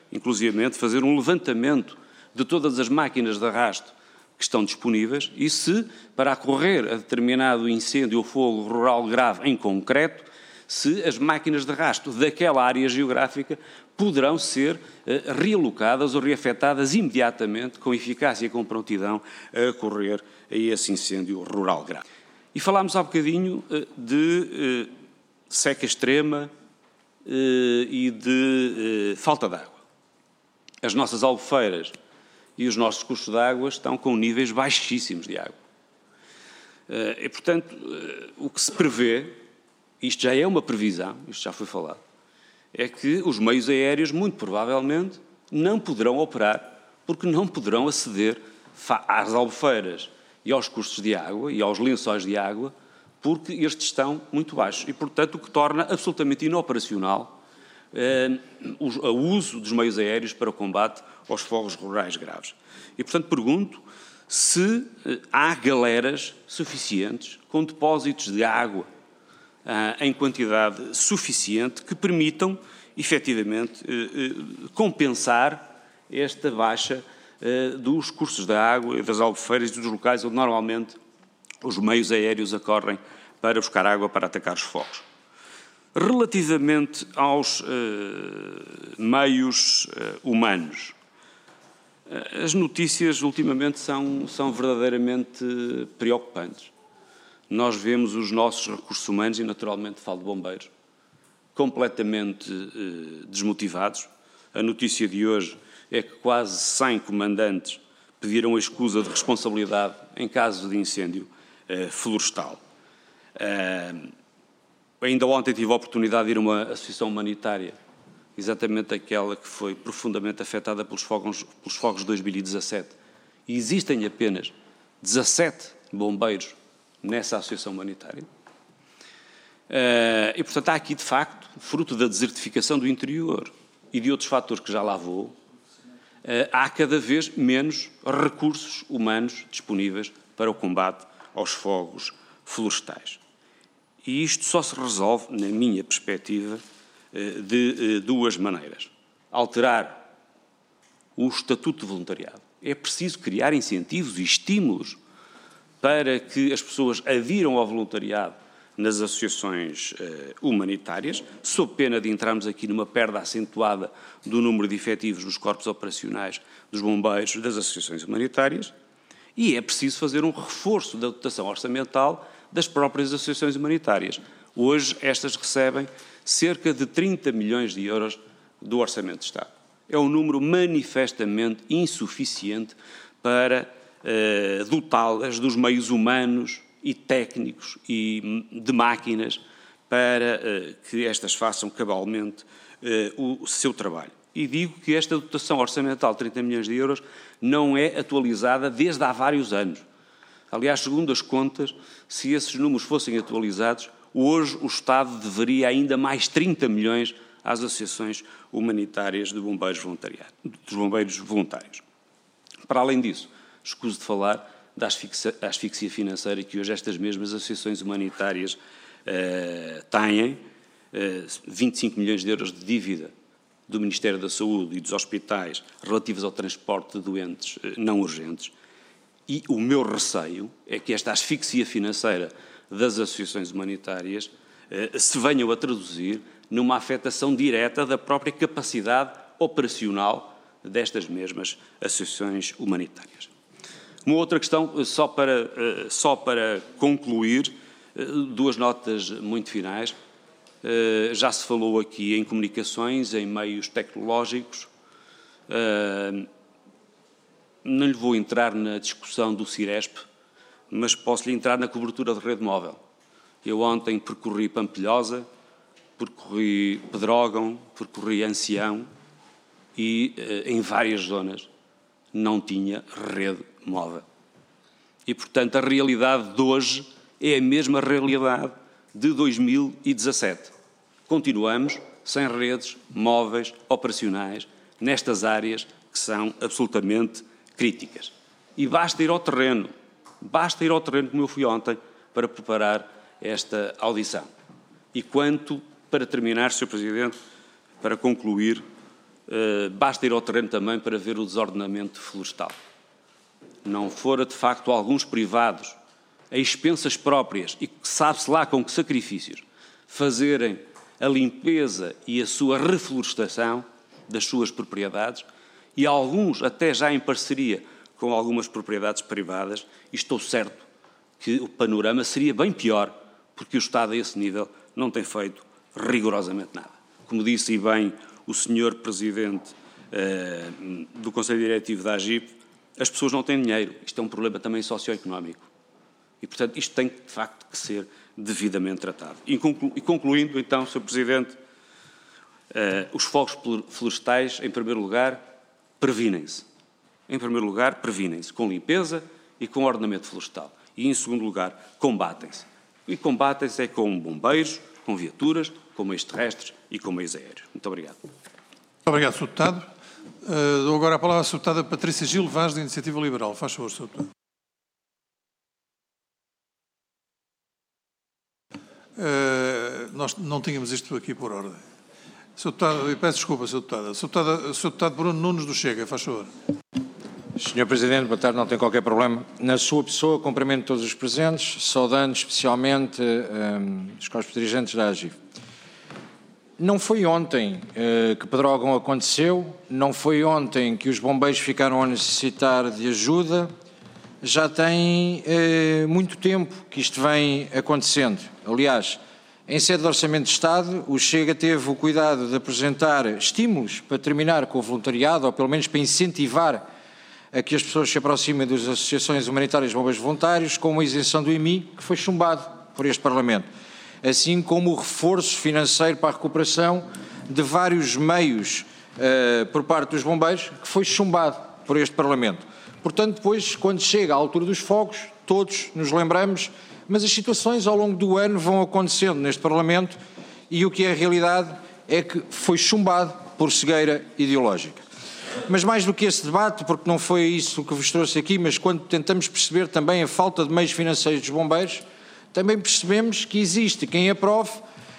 inclusivamente, fazer um levantamento de todas as máquinas de arrasto que estão disponíveis e se, para ocorrer a determinado incêndio ou fogo rural grave em concreto, se as máquinas de arrasto daquela área geográfica poderão ser eh, realocadas ou reafetadas imediatamente, com eficácia e com prontidão, a ocorrer a esse incêndio rural grave. E falámos há bocadinho eh, de eh, seca extrema eh, e de eh, falta de água. As nossas albufeiras e os nossos cursos de água estão com níveis baixíssimos de água. Eh, e, portanto, eh, o que se prevê, isto já é uma previsão, isto já foi falado, é que os meios aéreos, muito provavelmente, não poderão operar, porque não poderão aceder às albufeiras e aos cursos de água e aos lençóis de água, porque estes estão muito baixos. E, portanto, o que torna absolutamente inoperacional eh, o, o uso dos meios aéreos para o combate aos fogos rurais graves. E, portanto, pergunto se eh, há galeras suficientes com depósitos de água em quantidade suficiente que permitam, efetivamente, compensar esta baixa dos cursos da água, das albufeiras e dos locais onde normalmente os meios aéreos acorrem para buscar água para atacar os fogos. Relativamente aos meios humanos, as notícias ultimamente são, são verdadeiramente preocupantes. Nós vemos os nossos recursos humanos, e naturalmente falo de bombeiros, completamente eh, desmotivados. A notícia de hoje é que quase cem comandantes pediram a escusa de responsabilidade em caso de incêndio eh, florestal. Uh, ainda ontem tive a oportunidade de ir a uma associação humanitária, exatamente aquela que foi profundamente afetada pelos fogos, pelos fogos de dois mil e dezassete. E existem apenas dezassete bombeiros nessa associação humanitária. Uh, e, portanto, há aqui, de facto, fruto da desertificação do interior e de outros fatores que já lá vou, uh, há cada vez menos recursos humanos disponíveis para o combate aos fogos florestais. E isto só se resolve, na minha perspectiva, uh, de uh, duas maneiras. Alterar o estatuto de voluntariado. É preciso criar incentivos e estímulos para que as pessoas adiram ao voluntariado nas associações eh, humanitárias, sob pena de entrarmos aqui numa perda acentuada do número de efetivos nos corpos operacionais dos bombeiros das associações humanitárias, e é preciso fazer um reforço da dotação orçamental das próprias associações humanitárias. Hoje estas recebem cerca de trinta milhões de euros do Orçamento de Estado. É um número manifestamente insuficiente para Uh, dotá-las dos meios humanos e técnicos e de máquinas para uh, que estas façam cabalmente uh, o seu trabalho. E digo que esta dotação orçamental de trinta milhões de euros não é atualizada desde há vários anos. Aliás, segundo as contas, se esses números fossem atualizados, hoje o Estado deveria ainda mais trinta milhões às associações humanitárias de bombeiros voluntariados, dos bombeiros voluntários. Para além disso, escuso de falar da asfixia, asfixia financeira que hoje estas mesmas associações humanitárias uh, têm, uh, vinte e cinco milhões de euros de dívida do Ministério da Saúde e dos hospitais relativos ao transporte de doentes uh, não urgentes, e o meu receio é que esta asfixia financeira das associações humanitárias uh, se venham a traduzir numa afetação direta da própria capacidade operacional destas mesmas associações humanitárias. Uma outra questão, só para, só para concluir, duas notas muito finais. Já se falou aqui em comunicações, em meios tecnológicos. Não lhe vou entrar na discussão do Ciresp, mas posso-lhe entrar na cobertura de rede móvel. Eu ontem percorri Pampilhosa, percorri Pedrógão, percorri Ancião e em várias zonas não tinha rede móvel. E, portanto, a realidade de hoje é a mesma realidade de dois mil e dezassete. Continuamos sem redes móveis operacionais nestas áreas que são absolutamente críticas. E basta ir ao terreno, basta ir ao terreno, como eu fui ontem, para preparar esta audição. E quanto, para terminar, senhor Presidente, para concluir, uh, basta ir ao terreno também para ver o desordenamento florestal. Não fora, de facto, alguns privados, a expensas próprias e sabe-se lá com que sacrifícios, fazerem a limpeza e a sua reflorestação das suas propriedades, e alguns até já em parceria com algumas propriedades privadas, e estou certo que o panorama seria bem pior, porque o Estado a esse nível não tem feito rigorosamente nada. Como disse e bem o senhor Presidente eh, do Conselho Diretivo da AGIP, as pessoas não têm dinheiro. Isto é um problema também socioeconómico. E, portanto, isto tem, de facto, que ser devidamente tratado. E, conclu e concluindo, então, senhor Presidente, eh, os fogos florestais, em primeiro lugar, previnem-se. Em primeiro lugar, previnem-se com limpeza e com ordenamento florestal. E, em segundo lugar, combatem-se. E combatem-se é com bombeiros, com viaturas, com meios terrestres e com meios aéreos. Muito obrigado. Muito obrigado, senhor Deputado. Uh, dou agora a palavra à senhora Deputada Patrícia Gil Vaz, da Iniciativa Liberal. Faz favor, senhor Deputado. Uh, nós não tínhamos isto aqui por ordem. senhor Deputado, eu peço desculpa, senhor Deputado. senhor Deputado, senhor Deputado Bruno Nunes do Chega, faz favor. senhor Presidente, boa tarde, não tem qualquer problema. Na sua pessoa, cumprimento todos os presentes, saudando especialmente um, os corpos dirigentes da AGIF. Não foi ontem uh, que Pedrógão aconteceu, não foi ontem que os bombeiros ficaram a necessitar de ajuda, já tem uh, muito tempo que isto vem acontecendo. Aliás, em sede de Orçamento de Estado, o Chega teve o cuidado de apresentar estímulos para terminar com o voluntariado, ou pelo menos para incentivar a que as pessoas se aproximem das associações humanitárias de bombeiros voluntários, com a isenção do I M I, que foi chumbado por este Parlamento, assim como o reforço financeiro para a recuperação de vários meios uh, por parte dos bombeiros, que foi chumbado por este Parlamento. Portanto, depois, quando chega à altura dos fogos, todos nos lembramos, mas as situações ao longo do ano vão acontecendo neste Parlamento e o que é a realidade é que foi chumbado por cegueira ideológica. Mas mais do que esse debate, porque não foi isso que vos trouxe aqui, mas quando tentamos perceber também a falta de meios financeiros dos bombeiros, também percebemos que existe quem aprove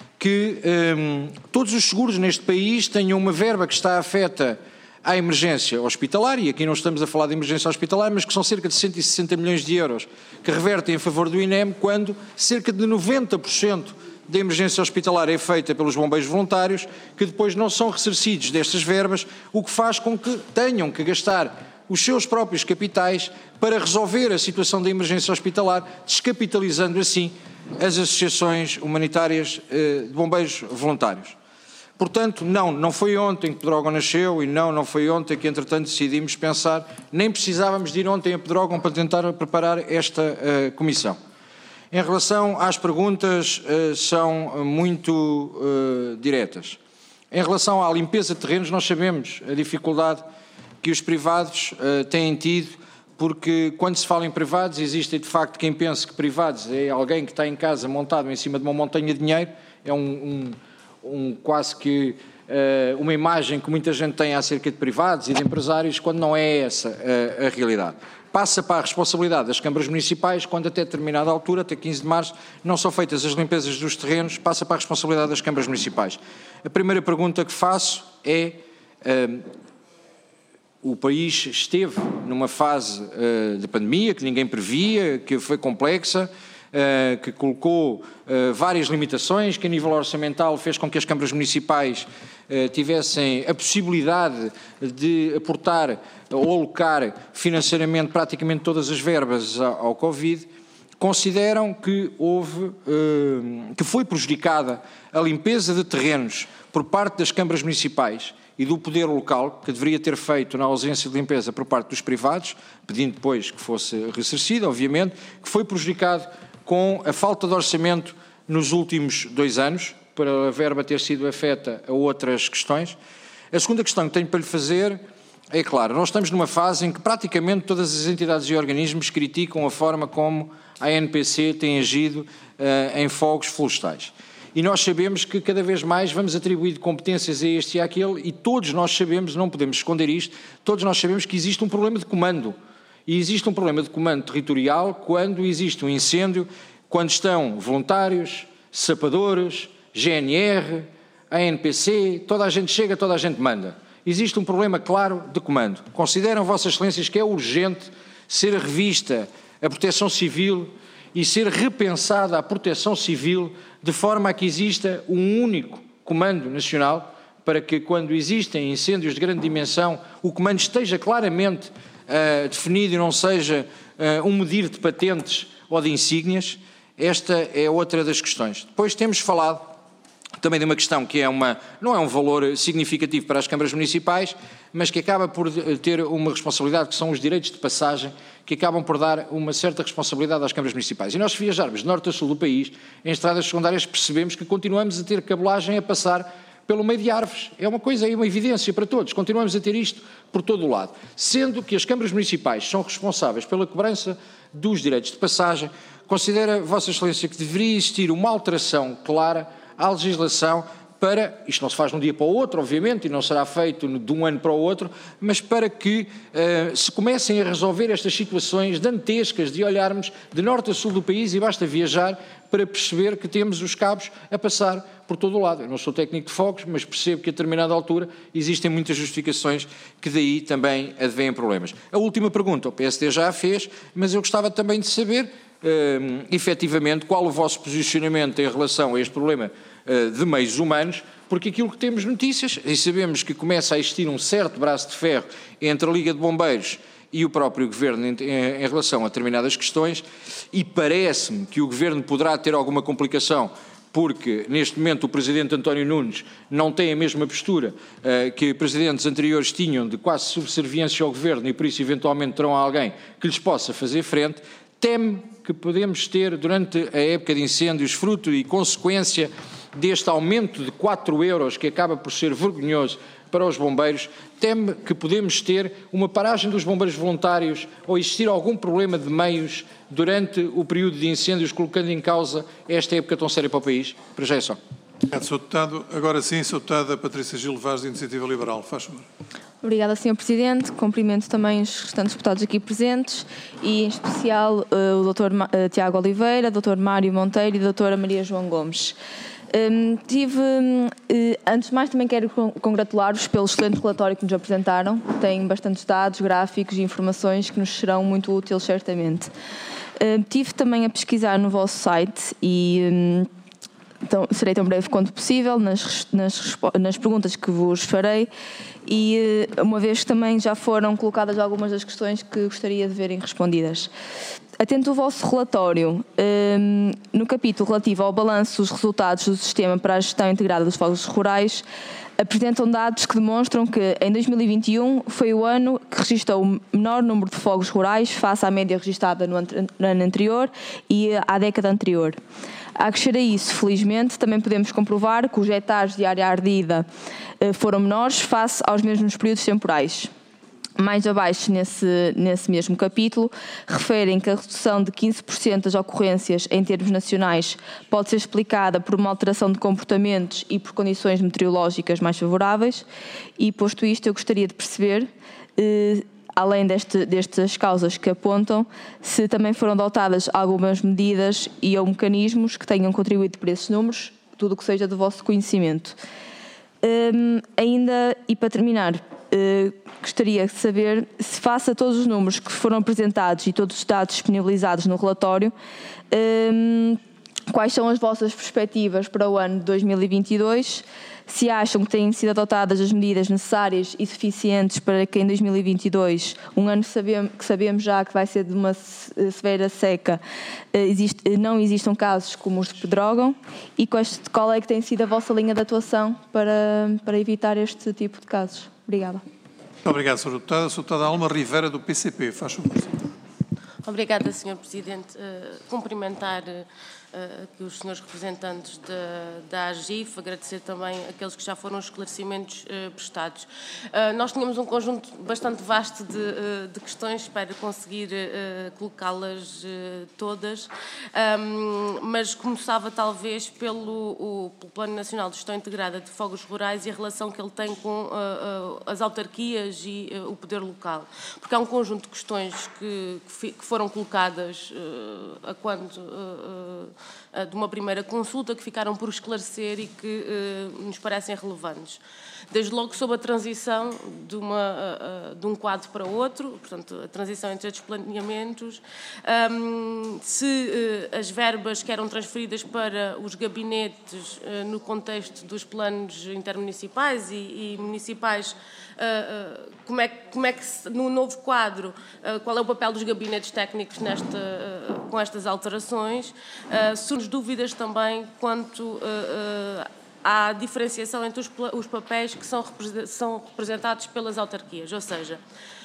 que hum, todos os seguros neste país tenham uma verba que está afeta à emergência hospitalar, e aqui não estamos a falar de emergência hospitalar, mas que são cerca de cento e sessenta milhões de euros que revertem a favor do I N E M, quando cerca de noventa por cento da emergência hospitalar é feita pelos bombeiros voluntários, que depois não são ressarcidos destas verbas, o que faz com que tenham que gastar os seus próprios capitais para resolver a situação da emergência hospitalar, descapitalizando assim as associações humanitárias de bombeiros voluntários. Portanto, não, não foi ontem que Pedrógão nasceu e não, não foi ontem que, entretanto, decidimos pensar, nem precisávamos de ir ontem a Pedrógão para tentar preparar esta uh, comissão. Em relação às perguntas, uh, são muito uh, diretas. Em relação à limpeza de terrenos, nós sabemos a dificuldade que os privados uh, têm tido, porque quando se fala em privados, existe de facto quem pense que privados é alguém que está em casa montado em cima de uma montanha de dinheiro, é um... um Um, quase que uh, uma imagem que muita gente tem acerca de privados e de empresários, quando não é essa uh, a realidade. Passa para a responsabilidade das câmaras municipais, quando até determinada altura, até quinze de março, não são feitas as limpezas dos terrenos, passa para a responsabilidade das câmaras municipais. A primeira pergunta que faço é, uh, o país esteve numa fase uh, de pandemia, que ninguém previa, que foi complexa, Uh, que colocou uh, várias limitações, que a nível orçamental fez com que as câmaras municipais uh, tivessem a possibilidade de aportar ou alocar financeiramente praticamente todas as verbas ao, ao Covid, consideram que houve, uh, que foi prejudicada a limpeza de terrenos por parte das câmaras municipais e do poder local, que deveria ter feito na ausência de limpeza por parte dos privados, pedindo depois que fosse ressarcido, obviamente, que foi prejudicado com a falta de orçamento nos últimos dois anos, para a verba ter sido afeta a outras questões. A segunda questão que tenho para lhe fazer é, claro, nós estamos numa fase em que praticamente todas as entidades e organismos criticam a forma como a N P C tem agido uh, em fogos florestais. E nós sabemos que cada vez mais vamos atribuir competências a este e àquele, e todos nós sabemos, não podemos esconder isto, todos nós sabemos que existe um problema de comando. E existe um problema de comando territorial quando existe um incêndio, quando estão voluntários, sapadores, G N R, a N P C, toda a gente chega, toda a gente manda. existe um problema claro de comando. Consideram, Vossas Excelências, que é urgente ser revista a proteção civil e ser repensada a proteção civil de forma a que exista um único comando nacional, para que, quando existem incêndios de grande dimensão, o comando esteja claramente uh, definido e não seja uh, um medir de patentes ou de insígnias? Esta é outra das questões. Depois temos falado também de uma questão que é uma, não é um valor significativo para as câmaras municipais, mas que acaba por ter uma responsabilidade, que são os direitos de passagem, que acabam por dar uma certa responsabilidade às câmaras municipais. E nós, se viajarmos de norte a sul do país, em estradas secundárias, percebemos que continuamos a ter cabelagem a passar pelo meio de árvores. É uma coisa, é uma evidência para todos. Continuamos a ter isto por todo o lado. Sendo que as câmaras municipais são responsáveis pela cobrança dos direitos de passagem, considera, Vossa Excelência, que deveria existir uma alteração clara à legislação para, isto não se faz de um dia para o outro, obviamente, e não será feito de um ano para o outro, mas para que uh, se comecem a resolver estas situações dantescas de olharmos de norte a sul do país, e basta viajar para perceber que temos os cabos a passar por todo o lado. Eu não sou técnico de fogos, mas percebo que a determinada altura existem muitas justificações que daí também advêm problemas. A última pergunta, o P S D já a fez, mas eu gostava também de saber, uh, efetivamente, qual o vosso posicionamento em relação a este problema de meios humanos, porque aquilo que temos notícias, e sabemos que começa a existir um certo braço de ferro entre a Liga de Bombeiros e o próprio Governo em, em, em relação a determinadas questões, e parece-me que o Governo poderá ter alguma complicação, porque neste momento o Presidente António Nunes não tem a mesma postura uh, que presidentes anteriores tinham de quase subserviência ao Governo, e por isso eventualmente terão alguém que lhes possa fazer frente. Teme que podemos ter, durante a época de incêndios, fruto e consequência deste aumento de quatro euros, que acaba por ser vergonhoso para os bombeiros, teme que podemos ter uma paragem dos bombeiros voluntários ou existir algum problema de meios durante o período de incêndios, colocando em causa esta época tão séria para o país? Para já é só. Obrigado, senhor Deputado. Agora sim, senhor Deputada Patrícia Gil Vaz, de Iniciativa Liberal. Faz favor. Obrigada, senhor Presidente. Cumprimento também os restantes deputados aqui presentes e, em especial, uh, o doutor Uh, Tiago Oliveira, doutor Mário Monteiro e a doutora Maria João Gomes. Um, tive, um, antes de mais, também quero congratular-vos pelo excelente relatório que nos apresentaram. Tem bastantes dados, gráficos e informações que nos serão muito úteis, certamente. Uh, tive também a pesquisar no vosso site e um, então, serei tão breve quanto possível nas, nas, nas perguntas que vos farei, e uma vez que também já foram colocadas algumas das questões que gostaria de verem respondidas. Atento ao vosso relatório, um, no capítulo relativo ao balanço dos resultados do Sistema para a Gestão Integrada dos Fogos Rurais, apresentam dados que demonstram que em dois mil e vinte e um foi o ano que registrou o menor número de fogos rurais face à média registada no ano anterior e à década anterior. A acrescer a isso, felizmente, também podemos comprovar que os hectares de área ardida foram menores face aos mesmos períodos temporais. Mais abaixo, nesse, nesse mesmo capítulo, referem que a redução de quinze por cento das ocorrências em termos nacionais pode ser explicada por uma alteração de comportamentos e por condições meteorológicas mais favoráveis. E, posto isto, eu gostaria de perceber, eh, além deste, destas causas que apontam, se também foram adotadas algumas medidas e ou mecanismos que tenham contribuído para esses números, tudo o que seja do vosso conhecimento. Um, ainda, e para terminar, uh, gostaria de saber se, face a todos os números que foram apresentados e todos os dados disponibilizados no relatório, um, quais são as vossas perspectivas para o ano de dois mil e vinte e dois, se acham que têm sido adotadas as medidas necessárias e suficientes para que em dois mil e vinte e dois, um ano que sabemos, que sabemos já que vai ser de uma severa seca, existe, não existam casos como os de Pedrógão, e qual é que tem sido a vossa linha de atuação para, para evitar este tipo de casos? Obrigada. Obrigado, senhora Deputada. A senhora Deputada Alma Rivera, do P C P. Faz favor. Obrigada, senhor Presidente. Uh, cumprimentar uh, aqui os senhores representantes da, da AGIF, agradecer também aqueles que já foram esclarecimentos uh, prestados. Uh, nós tínhamos um conjunto bastante vasto de, uh, de questões para conseguir uh, colocá-las uh, todas, um, mas começava talvez pelo, o, pelo Plano Nacional de Gestão Integrada de Fogos Rurais e a relação que ele tem com uh, uh, as autarquias e uh, o poder local, porque há um conjunto de questões que, que, que foram colocadas uh, a quando uh, uh, de uma primeira consulta que ficaram por esclarecer e que nos parecem relevantes. Desde logo sobre a transição de, uma, de um quadro para outro, portanto, a transição entre estes planeamentos, se as verbas que eram transferidas para os gabinetes no contexto dos planos intermunicipais e, e municipais, como é, como é que, no novo quadro, qual é o papel dos gabinetes técnicos nesta, com estas alterações, surgem dúvidas também quanto à diferenciação entre os, os papéis que são, são representados pelas autarquias, ou seja,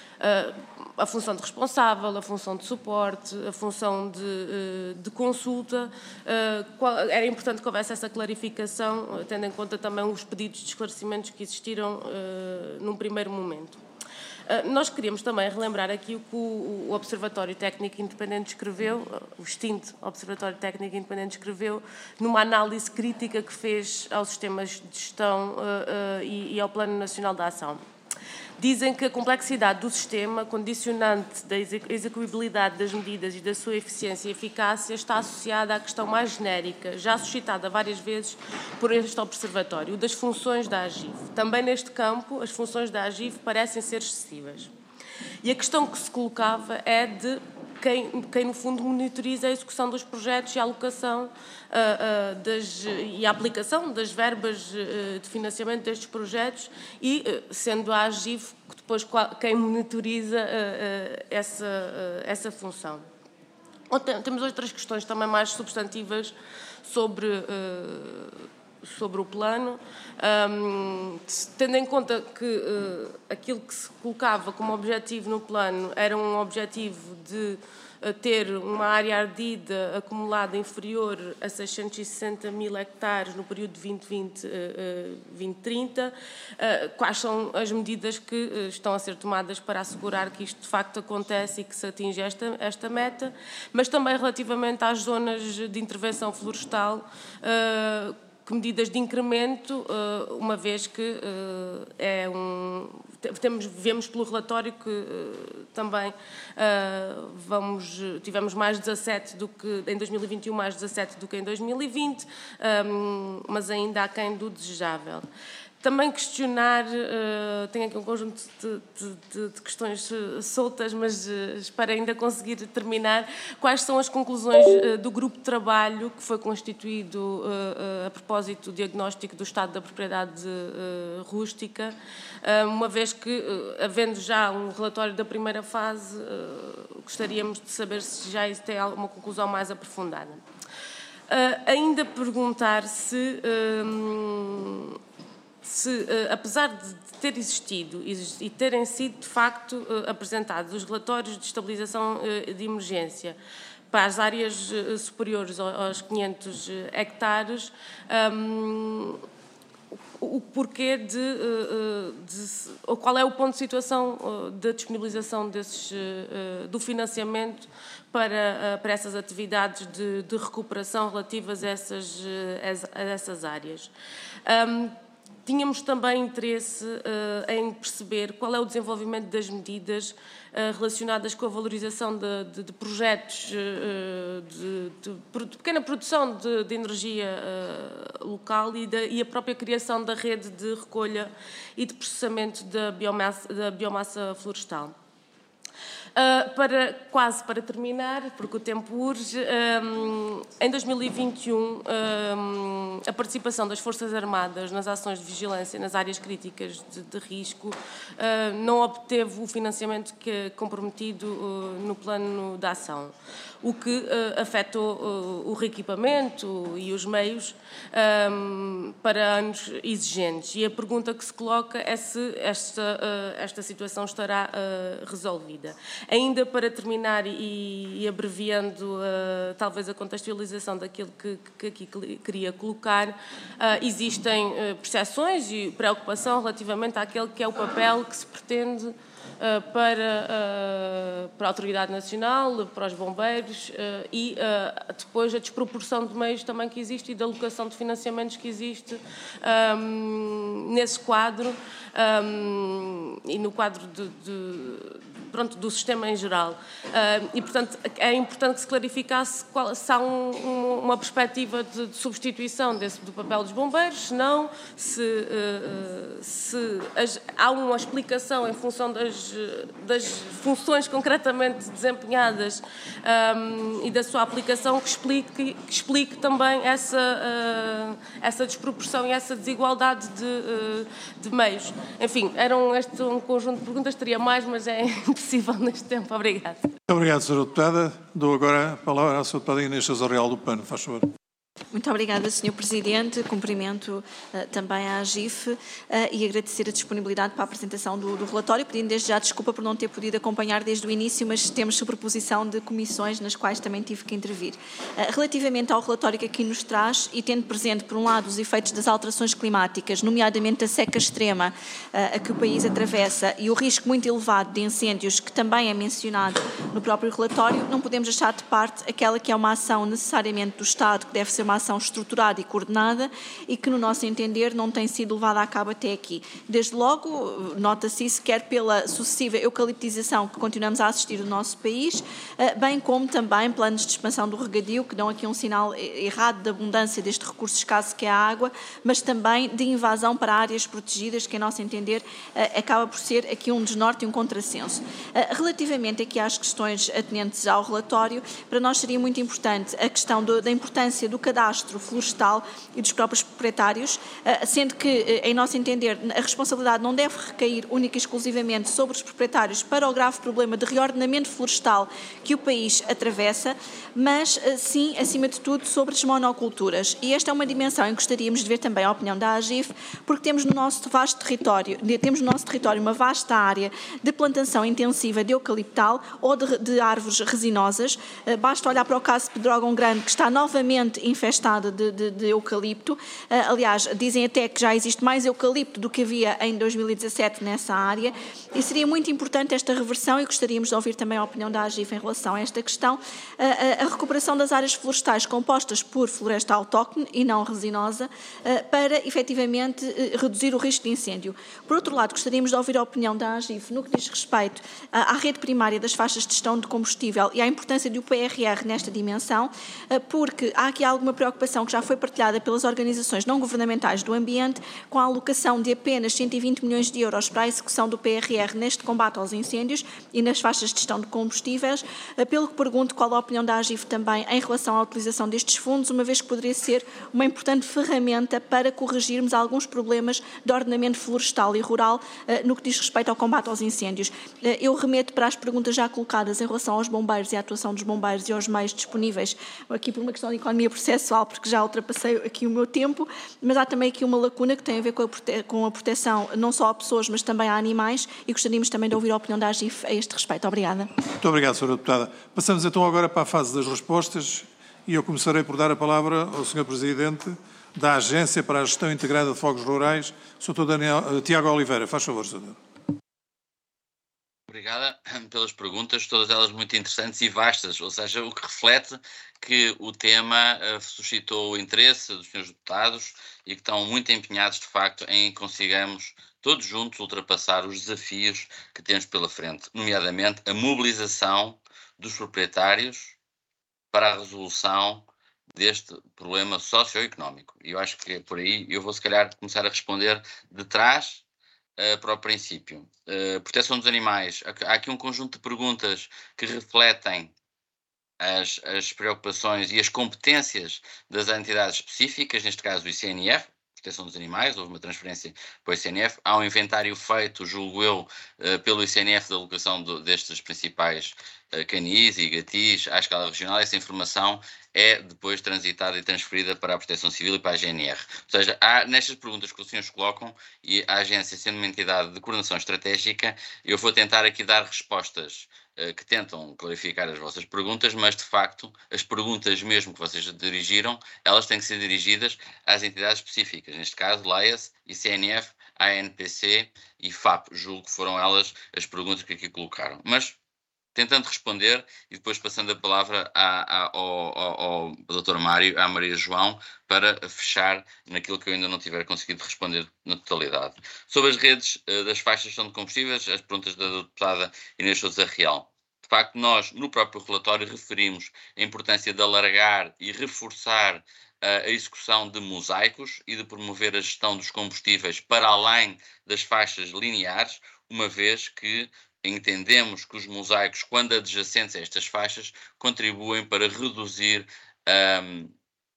a função de responsável, a função de suporte, a função de, de consulta. Era importante que houvesse essa clarificação, tendo em conta também os pedidos de esclarecimentos que existiram num primeiro momento. Nós queríamos também relembrar aqui o que o Observatório Técnico Independente escreveu, o extinto Observatório Técnico Independente escreveu, numa análise crítica que fez aos sistemas de gestão e ao Plano Nacional de Ação. Dizem que a complexidade do sistema, condicionante da execuibilidade das medidas e da sua eficiência e eficácia, está associada à questão mais genérica, já suscitada várias vezes por este observatório, das funções da AGIF. Também neste campo, as funções da AGIF parecem ser excessivas. E a questão que se colocava é de quem, quem no fundo, monitoriza a execução dos projetos e a alocação uh, uh, das, e a aplicação das verbas uh, de financiamento destes projetos e, uh, sendo a AGIF, depois quem monitoriza uh, uh, essa, uh, essa função. Temos outras questões também mais substantivas sobre... Uh, sobre o plano, um, tendo em conta que uh, aquilo que se colocava como objetivo no plano era um objetivo de uh, ter uma área ardida acumulada inferior a seiscentos e sessenta mil hectares no período de vinte vinte a vinte trinta, uh, quais são as medidas que uh, estão a ser tomadas para assegurar que isto de facto acontece e que se atinge esta, esta meta, mas também relativamente às zonas de intervenção florestal, uh, que medidas de incremento, uma vez que é um... Temos, vemos pelo relatório que também vamos, tivemos mais dezassete do que em dois mil e vinte e um, mais dezassete do que em dois mil e vinte, mas ainda aquém do desejável. Também questionar, uh, tenho aqui um conjunto de, de, de questões soltas, mas uh, espero ainda conseguir terminar, quais são as conclusões uh, do grupo de trabalho que foi constituído uh, uh, a propósito do diagnóstico do estado da propriedade uh, rústica, uh, uma vez que, uh, havendo já um relatório da primeira fase, uh, gostaríamos de saber se já tem alguma conclusão mais aprofundada. Uh, ainda perguntar se... Uh, se, apesar de ter existido e terem sido, de facto, apresentados os relatórios de estabilização de emergência para as áreas superiores aos quinhentos hectares, um, o porquê de, de... ou qual é o ponto de situação da disponibilização desses, do financiamento para, para essas atividades de, de recuperação relativas a essas, a essas áreas. Um, Tínhamos também interesse uh, em perceber qual é o desenvolvimento das medidas uh, relacionadas com a valorização de, de, de projetos uh, de, de, de pequena produção de, de energia uh, local e, de, e a própria criação da rede de recolha e de processamento da biomassa, da biomassa florestal. Uh, para, quase para terminar, porque o tempo urge, um, em dois mil e vinte e um, um, a participação das Forças Armadas nas ações de vigilância nas áreas críticas de, de risco uh, não obteve o financiamento que é comprometido uh, no plano de ação, o que uh, afetou uh, o reequipamento e os meios um, para anos exigentes. E a pergunta que se coloca é se esta, uh, esta situação estará uh, resolvida. Ainda para terminar e, e abreviando uh, talvez a contextualização daquilo que, que aqui queria colocar, uh, existem uh, percepções e preocupação relativamente àquele que é o papel que se pretende uh, para, uh, para a Autoridade Nacional, para os bombeiros uh, e uh, depois a desproporção de meios também que existe e da alocação de financiamentos que existe um, nesse quadro um, e no quadro de, de pronto, do sistema em geral. Uh, e, portanto, é importante que se clarificasse qual, se há um, um, uma perspectiva de, de substituição desse, do papel dos bombeiros, se não, se, uh, se as, há uma explicação em função das, das funções concretamente desempenhadas um, e da sua aplicação que explique, que explique também essa, uh, essa desproporção e essa desigualdade de, uh, de meios. Enfim, eram este um conjunto de perguntas, teria mais, mas é impossível neste tempo. Obrigada. Muito obrigado, senhora Deputada. Dou agora a palavra à senhora Deputada Inês Real do PAN. Faz favor. Muito obrigada, senhor Presidente. Cumprimento uh, também à AGIF uh, e agradecer a disponibilidade para a apresentação do, do relatório, pedindo desde já desculpa por não ter podido acompanhar desde o início, mas temos superposição de comissões nas quais também tive que intervir. Uh, relativamente ao relatório que aqui nos traz, e tendo presente, por um lado, os efeitos das alterações climáticas, nomeadamente a seca extrema uh, a que o país atravessa e o risco muito elevado de incêndios, que também é mencionado no próprio relatório, não podemos deixar de parte aquela que é uma ação necessariamente do Estado, que deve ser uma ação estruturada e coordenada e que, no nosso entender, não tem sido levada a cabo até aqui. Desde logo, nota-se isso, quer pela sucessiva eucaliptização que continuamos a assistir no nosso país, bem como também planos de expansão do regadio, que dão aqui um sinal errado de abundância deste recurso escasso que é a água, mas também de invasão para áreas protegidas, que, a nosso entender, acaba por ser aqui um desnorte e um contrassenso. Relativamente aqui às questões atinentes ao relatório, para nós seria muito importante a questão do, da importância do cadastro florestal e dos próprios proprietários, sendo que, em nosso entender, a responsabilidade não deve recair única e exclusivamente sobre os proprietários para o grave problema de reordenamento florestal que o país atravessa, mas sim, acima de tudo, sobre as monoculturas. E esta é uma dimensão em que gostaríamos de ver também a opinião da AGIF, porque temos no nosso vasto território, temos no nosso território uma vasta área de plantação intensiva de eucaliptal ou de, de árvores resinosas. Basta olhar para o caso de Pedrógão Grande, que está novamente infestada de, de, de eucalipto. Uh, aliás, dizem até que já existe mais eucalipto do que havia em dois mil e dezassete nessa área, e seria muito importante esta reversão, e gostaríamos de ouvir também a opinião da AGIF em relação a esta questão, uh, a, a recuperação das áreas florestais compostas por floresta autóctone e não resinosa, uh, para efetivamente uh, reduzir o risco de incêndio. Por outro lado, gostaríamos de ouvir a opinião da AGIF no que diz respeito uh, à rede primária das faixas de gestão de combustível e à importância do P R R nesta dimensão, uh, porque há aqui alguma preocupação que já foi partilhada pelas organizações não governamentais do ambiente com a alocação de apenas cento e vinte milhões de euros para a execução do P R R neste combate aos incêndios e nas faixas de gestão de combustíveis, pelo que pergunto qual a opinião da AGIF também em relação à utilização destes fundos, uma vez que poderia ser uma importante ferramenta para corrigirmos alguns problemas de ordenamento florestal e rural no que diz respeito ao combate aos incêndios. Eu remeto para as perguntas já colocadas em relação aos bombeiros e à atuação dos bombeiros e aos meios disponíveis, aqui por uma questão de economia processual, porque já ultrapassei aqui o meu tempo, mas há também aqui uma lacuna que tem a ver com a, prote com a proteção não só a pessoas, mas também a animais, e gostaríamos também de ouvir a opinião da AGIF a este respeito. Obrigada. Muito obrigado, senhora Deputada. Passamos então agora para a fase das respostas e eu começarei por dar a palavra ao senhor Presidente da Agência para a Gestão Integrada de Fogos Rurais, senhor Daniel, Tiago Oliveira. Faz favor, senhor. Obrigada pelas perguntas, todas elas muito interessantes e vastas, ou seja, o que reflete que o tema uh, suscitou o interesse dos senhores deputados e que estão muito empenhados, de facto, em que consigamos todos juntos ultrapassar os desafios que temos pela frente, nomeadamente a mobilização dos proprietários para a resolução deste problema socioeconómico. E eu acho que por aí eu vou, se calhar, começar a responder de trás Uh, para o princípio. Uh, proteção dos animais. Há aqui um conjunto de perguntas que refletem as, as preocupações e as competências das entidades específicas, neste caso o I C N F, proteção dos animais, houve uma transferência para o I C N F, há um inventário feito, julgo eu, uh, pelo I C N F da alocação do, destes principais uh, canis e gatis à escala regional. Essa informação é depois transitada e transferida para a Proteção Civil e para a G N R. Ou seja, há nestas perguntas que os senhores colocam, e a agência sendo uma entidade de coordenação estratégica, eu vou tentar aqui dar respostas uh, que tentam clarificar as vossas perguntas, mas de facto as perguntas mesmo que vocês dirigiram, elas têm que ser dirigidas às entidades específicas, neste caso L A E S, I C N F, A N P C e F A P, julgo que foram elas as perguntas que aqui colocaram. Mas tentando responder e depois passando a palavra à, à, ao, ao, ao doutor Mário, à Maria João, para fechar naquilo que eu ainda não tiver conseguido responder na totalidade. Sobre as redes uh, das faixas de gestão de combustíveis, as perguntas da deputada Inês Sousa Real. De facto, nós, no próprio relatório, referimos a importância de alargar e reforçar uh, a execução de mosaicos e de promover a gestão dos combustíveis para além das faixas lineares, uma vez que entendemos que os mosaicos, quando adjacentes a estas faixas, contribuem para reduzir um,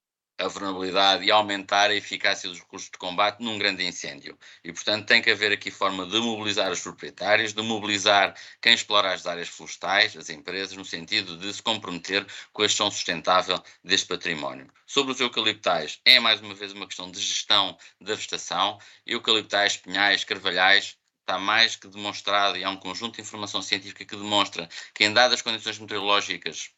a vulnerabilidade e aumentar a eficácia dos recursos de combate num grande incêndio. E, portanto, tem que haver aqui forma de mobilizar os proprietários, de mobilizar quem explora as áreas florestais, as empresas, no sentido de se comprometer com a gestão sustentável deste património. Sobre os eucaliptais, é mais uma vez uma questão de gestão da vegetação. Eucaliptais, pinhais, carvalhais, está mais que demonstrado, e há um conjunto de informação científica que demonstra que, em dadas condições meteorológicas,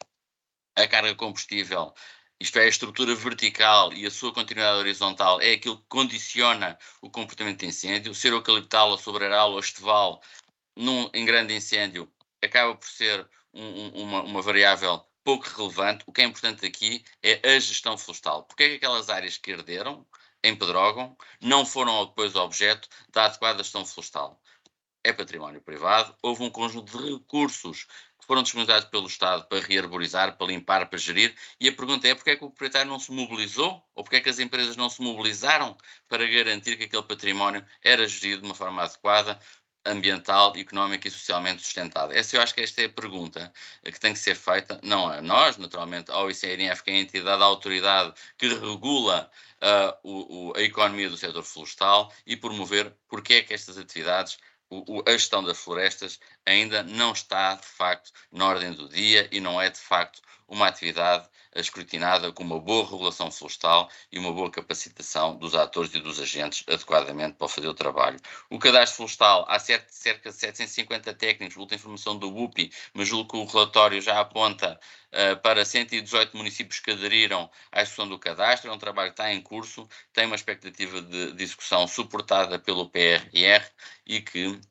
a carga combustível, isto é, a estrutura vertical e a sua continuidade horizontal, é aquilo que condiciona o comportamento de incêndio. Ser eucaliptal ou sobreiral ou estival num, em grande incêndio acaba por ser um, um, uma, uma variável pouco relevante. O que é importante aqui é a gestão florestal. Porque é que aquelas áreas que arderam em Pedrógão não foram depois objeto da adequada gestão florestal? É património privado, houve um conjunto de recursos que foram disponibilizados pelo Estado para rearborizar, para limpar, para gerir, e a pergunta é porque é que o proprietário não se mobilizou, ou porque é que as empresas não se mobilizaram para garantir que aquele património era gerido de uma forma adequada, ambiental, económica e socialmente sustentada. Essa eu acho que esta é a pergunta que tem que ser feita, não a nós, naturalmente, ao I C N F, que é a entidade, a autoridade que regula uh, o, o, a economia do setor florestal, e promover porque é que estas atividades, o, a gestão das florestas, ainda não está, de facto, na ordem do dia e não é, de facto, uma atividade escrutinada com uma boa regulação florestal e uma boa capacitação dos atores e dos agentes adequadamente para fazer o trabalho. O cadastro florestal, há cerca de setecentos e cinquenta técnicos, última informação do U P I, mas julgo que o relatório já aponta uh, para cento e dezoito municípios que aderiram à execução do cadastro. É um trabalho que está em curso, tem uma expectativa de, de execução suportada pelo P R R e que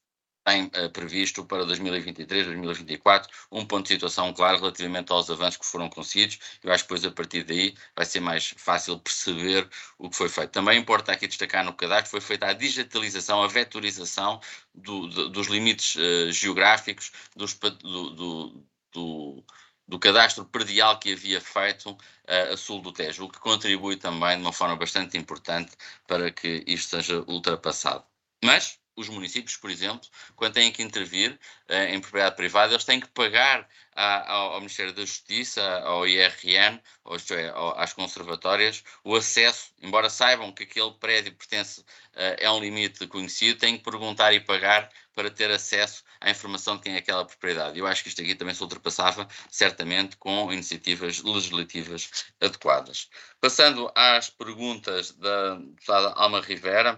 tem uh, previsto para dois mil e vinte e três, dois mil e vinte e quatro um ponto de situação claro relativamente aos avanços que foram conseguidos. Eu acho que depois, a partir daí, vai ser mais fácil perceber o que foi feito. Também importa aqui destacar no cadastro, foi feita a digitalização, a vetorização do, do, dos limites uh, geográficos, dos, do, do, do, do cadastro predial que havia feito uh, a sul do Tejo, o que contribui também de uma forma bastante importante para que isto seja ultrapassado. Mas os municípios, por exemplo, quando têm que intervir uh, em propriedade privada, eles têm que pagar a, ao, ao Ministério da Justiça, ao I R N, ou isto é, ao, às conservatórias, o acesso, embora saibam que aquele prédio pertence, uh, é um limite conhecido, têm que perguntar e pagar para ter acesso à informação de quem é aquela propriedade. Eu acho que isto aqui também se ultrapassava, certamente, com iniciativas legislativas adequadas. Passando às perguntas da deputada Alma Rivera,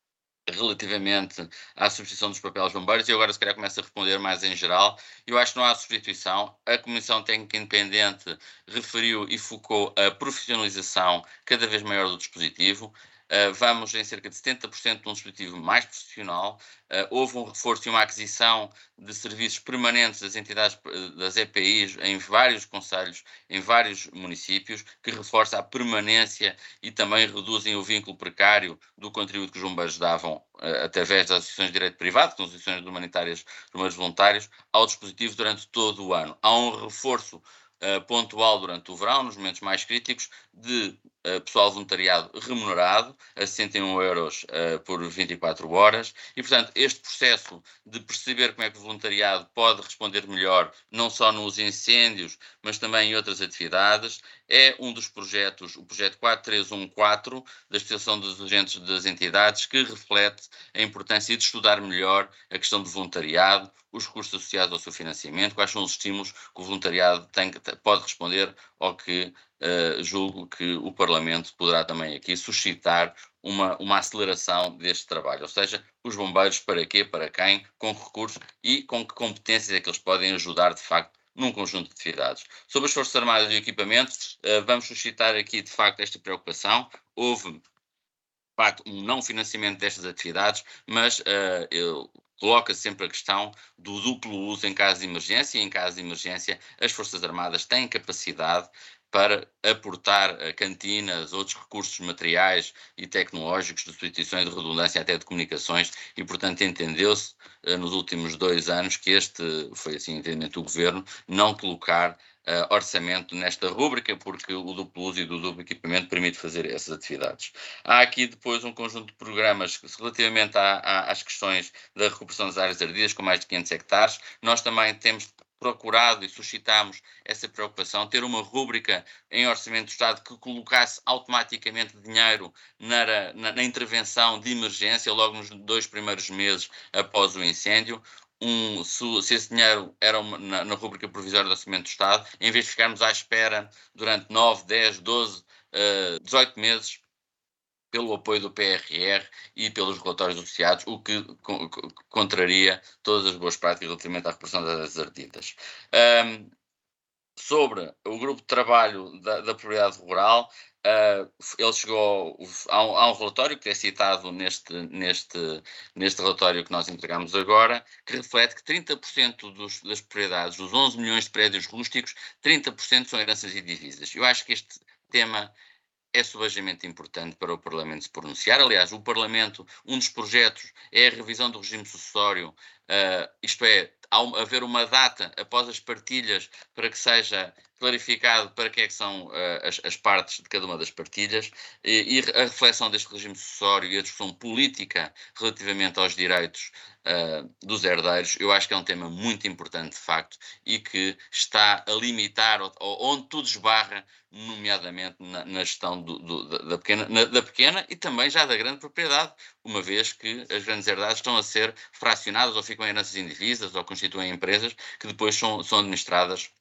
relativamente à substituição dos papéis bombeiros, e agora se calhar começo a responder mais em geral. Eu acho que não há substituição. A Comissão Técnica Independente referiu e focou a profissionalização cada vez maior do dispositivo. Uh, vamos em cerca de setenta por cento de um dispositivo mais profissional. Uh, houve um reforço e uma aquisição de serviços permanentes das entidades das E P Is em vários concelhos, em vários municípios, que reforça a permanência e também reduzem o vínculo precário do contributo que os bombeiros davam uh, através das associações de direito privado, que são associações humanitárias dos bombeiros voluntários, ao dispositivo durante todo o ano. Há um reforço Uh, pontual durante o verão, nos momentos mais críticos, de uh, pessoal voluntariado remunerado a sessenta e um euros uh, por vinte e quatro horas, e portanto este processo de perceber como é que o voluntariado pode responder melhor, não só nos incêndios, mas também em outras atividades, é um dos projetos, o projeto quatro três um quatro da Associação dos Agentes das Entidades, que reflete a importância de estudar melhor a questão do voluntariado, os recursos associados ao seu financiamento, quais são os estímulos que o voluntariado tem, pode responder, ao que uh, julgo que o Parlamento poderá também aqui suscitar uma, uma aceleração deste trabalho. Ou seja, os bombeiros para quê, para quem, com que recursos e com que competências é que eles podem ajudar, de facto, num conjunto de atividades. Sobre as Forças Armadas e o equipamento, uh, vamos suscitar aqui, de facto, esta preocupação. Houve, de facto, um não financiamento destas atividades, mas uh, eu coloca sempre a questão do duplo uso em caso de emergência, e em caso de emergência as Forças Armadas têm capacidade para aportar a cantinas, outros recursos materiais e tecnológicos de substituição e de redundância até de comunicações, e portanto entendeu-se uh, nos últimos dois anos que este, foi assim o entendimento do Governo, não colocar uh, orçamento nesta rúbrica, porque o duplo uso e do duplo equipamento permite fazer essas atividades. Há aqui depois um conjunto de programas que, relativamente à, à, às questões da recuperação das áreas ardidas, com mais de quinhentos hectares, nós também temos procurado e suscitamos essa preocupação, ter uma rúbrica em Orçamento do Estado que colocasse automaticamente dinheiro na, na, na intervenção de emergência, logo nos dois primeiros meses após o incêndio. Um, se, se esse dinheiro era uma, na, na rúbrica provisória do Orçamento do Estado, em vez de ficarmos à espera durante nove, dez, doze, uh, dezoito meses, pelo apoio do P R R e pelos relatórios associados, o que co contraria todas as boas práticas relativamente à recuperação das áreas ardidas. Um, sobre o grupo de trabalho da, da propriedade rural, uh, ele chegou a um, a um relatório que é citado neste, neste, neste relatório que nós entregamos agora, que reflete que trinta por cento dos, das propriedades, dos onze milhões de prédios rústicos, trinta por cento são heranças e divisas. Eu acho que este tema é subejamente importante para o Parlamento se pronunciar. Aliás, o Parlamento, um dos projetos é a revisão do regime sucessório, uh, isto é, ao haver uma data após as partilhas para que seja clarificado para que é que são uh, as, as partes de cada uma das partilhas, e, e a reflexão deste regime sucessório e a discussão política relativamente aos direitos uh, dos herdeiros, eu acho que é um tema muito importante de facto e que está a limitar, ou, ou, onde tudo esbarra, nomeadamente na, na gestão do, do, da, pequena, na, da pequena e também já da grande propriedade, uma vez que as grandes herdades estão a ser fracionadas ou ficam em heranças indivisas ou constituem empresas que depois são, são administradas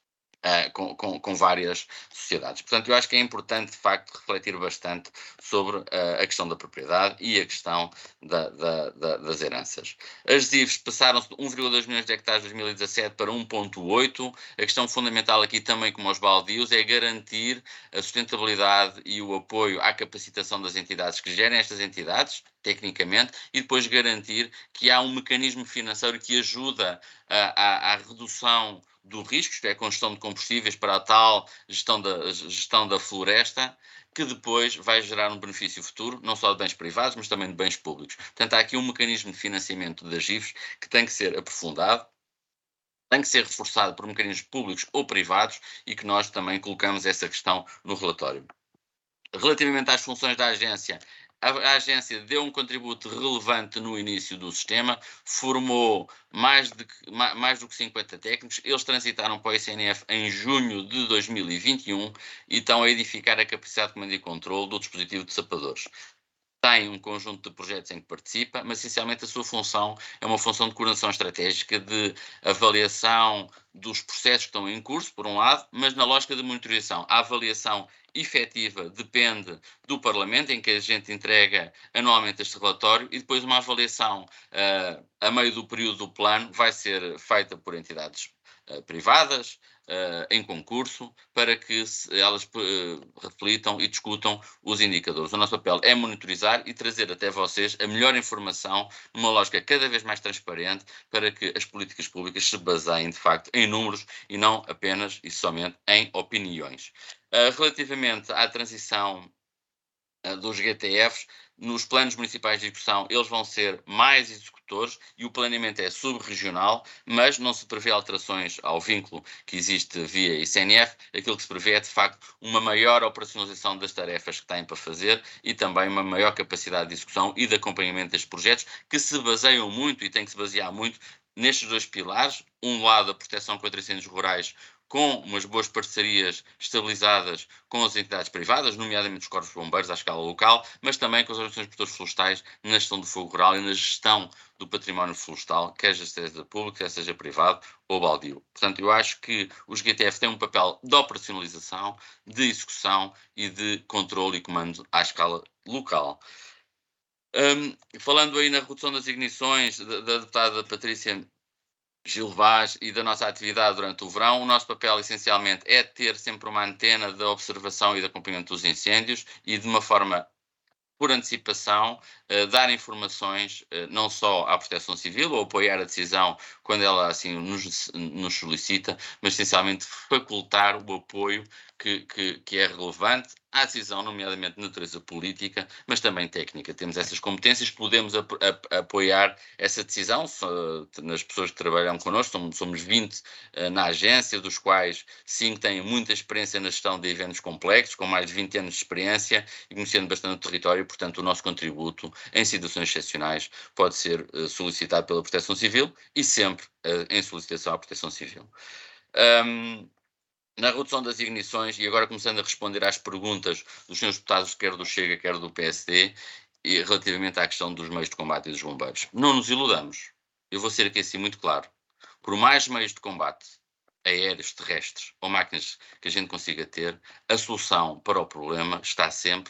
Uh, com, com, com várias sociedades. Portanto, eu acho que é importante, de facto, refletir bastante sobre uh, a questão da propriedade e a questão da, da, da, das heranças. As D I Vs passaram-se de um vírgula dois milhões de hectares em dois mil e dezassete para um vírgula oito. A questão fundamental aqui, também como aos baldios, é garantir a sustentabilidade e o apoio à capacitação das entidades que gerem estas entidades, tecnicamente, e depois garantir que há um mecanismo financeiro que ajuda à, à, à redução do risco, isto é, a gestão de combustíveis para a tal gestão da, gestão da floresta, que depois vai gerar um benefício futuro, não só de bens privados, mas também de bens públicos. Portanto, há aqui um mecanismo de financiamento das I V S que tem que ser aprofundado, tem que ser reforçado por mecanismos públicos ou privados e que nós também colocamos essa questão no relatório. Relativamente às funções da agência, a agência deu um contributo relevante no início do sistema, formou mais, de, mais do que cinquenta técnicos, eles transitaram para o I C N F em junho de dois mil e vinte e um e estão a edificar a capacidade de comando e controle do dispositivo de sapadores. Tem um conjunto de projetos em que participa, mas essencialmente a sua função é uma função de coordenação estratégica, de avaliação dos processos que estão em curso, por um lado, mas na lógica de monitorização. A avaliação efetiva depende do Parlamento, em que a gente entrega anualmente este relatório, e depois uma avaliação uh, a meio do período do plano vai ser feita por entidades uh, privadas, Uh, em concurso, para que se, elas uh, reflitam e discutam os indicadores. O nosso papel é monitorizar e trazer até vocês a melhor informação, numa lógica cada vez mais transparente, para que as políticas públicas se baseiem, de facto, em números e não apenas e somente em opiniões. Uh, relativamente à transição uh, dos G T Fs, nos planos municipais de execução, eles vão ser mais executores e o planeamento é sub-regional, mas não se prevê alterações ao vínculo que existe via I C N F. Aquilo que se prevê é, de facto, uma maior operacionalização das tarefas que têm para fazer e também uma maior capacidade de execução e de acompanhamento destes projetos, que se baseiam muito e têm que se basear muito nestes dois pilares. Um lado, a proteção contra incêndios rurais, com umas boas parcerias estabilizadas com as entidades privadas, nomeadamente os corpos de bombeiros à escala local, mas também com as organizações de produtores florestais na gestão do fogo rural e na gestão do património florestal, quer seja público, quer seja privado ou baldio. Portanto, eu acho que os G T F têm um papel de operacionalização, de execução e de controle e comando à escala local. Um, falando aí na redução das ignições da, da deputada Patrícia Gil Vaz e da nossa atividade durante o verão, o nosso papel essencialmente é ter sempre uma antena de observação e de acompanhamento dos incêndios e de uma forma por antecipação, uh, dar informações uh, não só à Proteção Civil ou apoiar a decisão quando ela assim nos, nos solicita, mas essencialmente facultar o apoio que, que, que é relevante à decisão, nomeadamente de natureza política, mas também técnica. Temos essas competências, podemos ap ap apoiar essa decisão nas pessoas que trabalham connosco. Somos, somos vinte uh, na agência, dos quais cinco têm muita experiência na gestão de eventos complexos, com mais de vinte anos de experiência e conhecendo bastante o território. Portanto, o nosso contributo em situações excepcionais pode ser uh, solicitado pela Proteção Civil e sempre uh, em solicitação à Proteção Civil. Um, Na redução das ignições, e agora começando a responder às perguntas dos senhores deputados, quer do Chega, quer do P S D, e relativamente à questão dos meios de combate e dos bombeiros. Não nos iludamos. Eu vou ser aqui assim muito claro. Por mais meios de combate, aéreos, terrestres ou máquinas que a gente consiga ter, a solução para o problema está sempre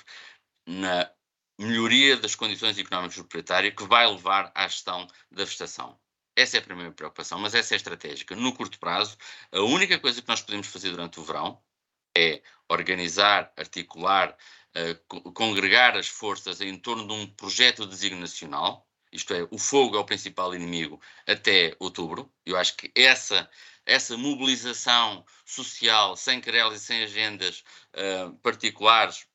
na melhoria das condições económicas do proprietário, que vai levar à gestão da vegetação. Essa é a primeira preocupação, mas essa é estratégica. No curto prazo, a única coisa que nós podemos fazer durante o verão é organizar, articular, uh, congregar as forças em torno de um projeto designacional, isto é, o fogo é o principal inimigo até outubro. Eu acho que essa, essa mobilização social, sem querelas e sem agendas uh, particulares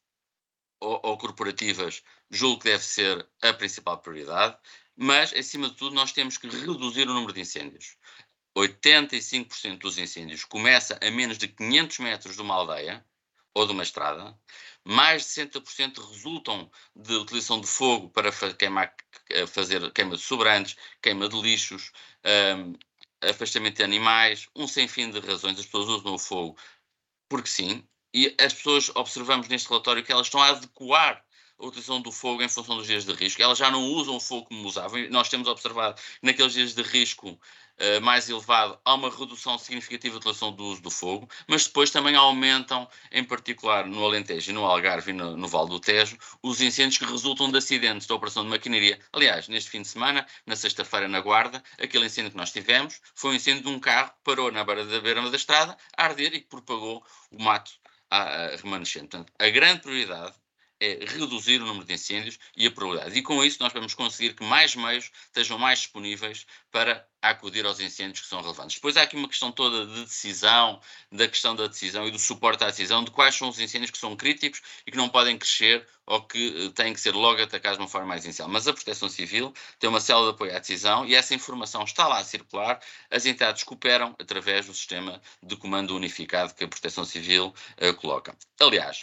ou, ou corporativas, julgo que deve ser a principal prioridade. Mas, acima de tudo, nós temos que reduzir o número de incêndios. oitenta e cinco por cento dos incêndios começa a menos de quinhentos metros de uma aldeia ou de uma estrada. Mais de sessenta por cento resultam de utilização de fogo para queimar, fazer queima de sobrantes, queima de lixos, um, afastamento de animais, um sem fim de razões. As pessoas usam o fogo porque sim. E as pessoas, observamos neste relatório que elas estão a adequar a utilização do fogo em função dos dias de risco. Elas já não usam o fogo como usavam. Nós temos observado que naqueles dias de risco uh, mais elevado há uma redução significativa da utilização do uso do fogo, mas depois também aumentam, em particular no Alentejo e no Algarve e no, no Vale do Tejo, os incêndios que resultam de acidentes da operação de maquinaria. Aliás, neste fim de semana, na sexta-feira na Guarda, aquele incêndio que nós tivemos foi um incêndio de um carro que parou na beira da beira da estrada a arder e que propagou o mato a, a remanescente. Portanto, a grande prioridade é reduzir o número de incêndios e a probabilidade. E com isso nós vamos conseguir que mais meios estejam mais disponíveis para acudir aos incêndios que são relevantes. Depois há aqui uma questão toda de decisão, da questão da decisão e do suporte à decisão, de quais são os incêndios que são críticos e que não podem crescer ou que uh, têm que ser logo atacados de uma forma mais inicial. Mas a Proteção Civil tem uma célula de apoio à decisão e essa informação está lá a circular. As entidades cooperam através do sistema de comando unificado que a Proteção Civil uh, coloca. Aliás,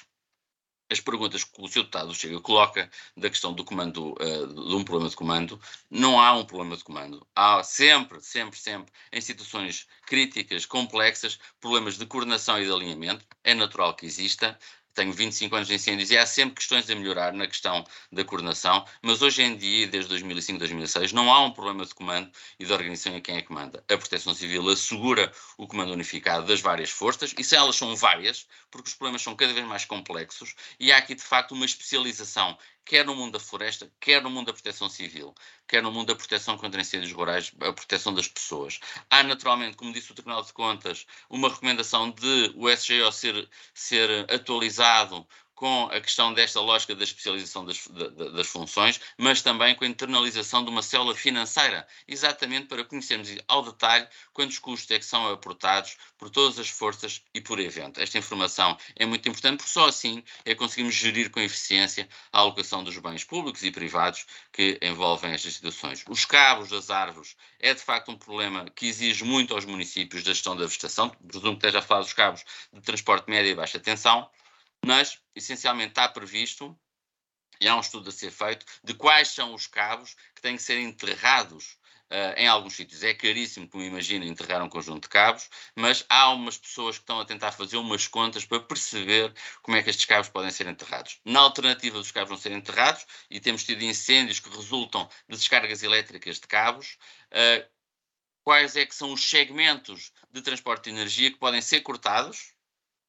as perguntas que o senhor deputado Chega coloca da questão do comando, uh, de um problema de comando, não há um problema de comando. Há sempre, sempre, sempre, em situações críticas, complexas, problemas de coordenação e de alinhamento. É natural que exista. Tenho vinte e cinco anos de incêndios e há sempre questões a melhorar na questão da coordenação, mas hoje em dia, desde dois mil e cinco, dois mil e seis, não há um problema de comando e de organização em quem é que manda. A Proteção Civil assegura o comando unificado das várias forças, e se elas são várias, porque os problemas são cada vez mais complexos, e há aqui de facto uma especialização, quer no mundo da floresta, quer no mundo da proteção civil, quer no mundo da proteção contra incêndios rurais, a proteção das pessoas. Há naturalmente, como disse o Tribunal de Contas, uma recomendação de o S G O ser, ser atualizado com a questão desta lógica da especialização das, da, das funções, mas também com a internalização de uma célula financeira, exatamente para conhecermos ao detalhe quantos custos é que são aportados por todas as forças e por evento. Esta informação é muito importante, porque só assim é que conseguimos gerir com eficiência a alocação dos bens públicos e privados que envolvem estas situações. Os cabos das árvores é de facto um problema que exige muito aos municípios da gestão da vegetação. Presumo que esteja a falar dos cabos de transporte média e baixa tensão, mas, essencialmente, está previsto, e há um estudo a ser feito, de quais são os cabos que têm que ser enterrados uh, em alguns sítios. É caríssimo, como imagina, enterrar um conjunto de cabos, mas há umas pessoas que estão a tentar fazer umas contas para perceber como é que estes cabos podem ser enterrados. Na alternativa dos cabos não serem enterrados, e temos tido incêndios que resultam de descargas elétricas de cabos, uh, quais é que são os segmentos de transporte de energia que podem ser cortados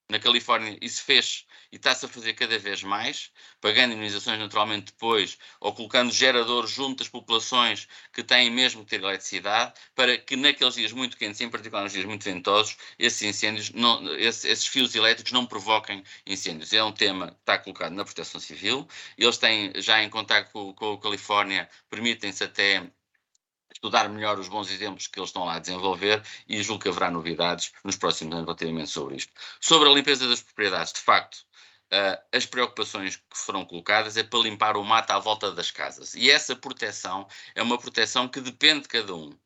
Na Califórnia isso fez e está-se a fazer cada vez mais, pagando indemnizações naturalmente depois, ou colocando geradores junto às populações que têm mesmo que ter eletricidade, para que naqueles dias muito quentes, em particular nos dias muito ventosos, esses incêndios, não, esses, esses fios elétricos não provoquem incêndios. É um tema que está colocado na Proteção Civil. Eles têm, já em contacto com, com a Califórnia, permitem-se até estudar melhor os bons exemplos que eles estão lá a desenvolver e julgo que haverá novidades nos próximos anos relativamente sobre isto. Sobre a limpeza das propriedades, de facto, uh, as preocupações que foram colocadas é para limpar o mato à volta das casas. E essa proteção é uma proteção que depende de cada um.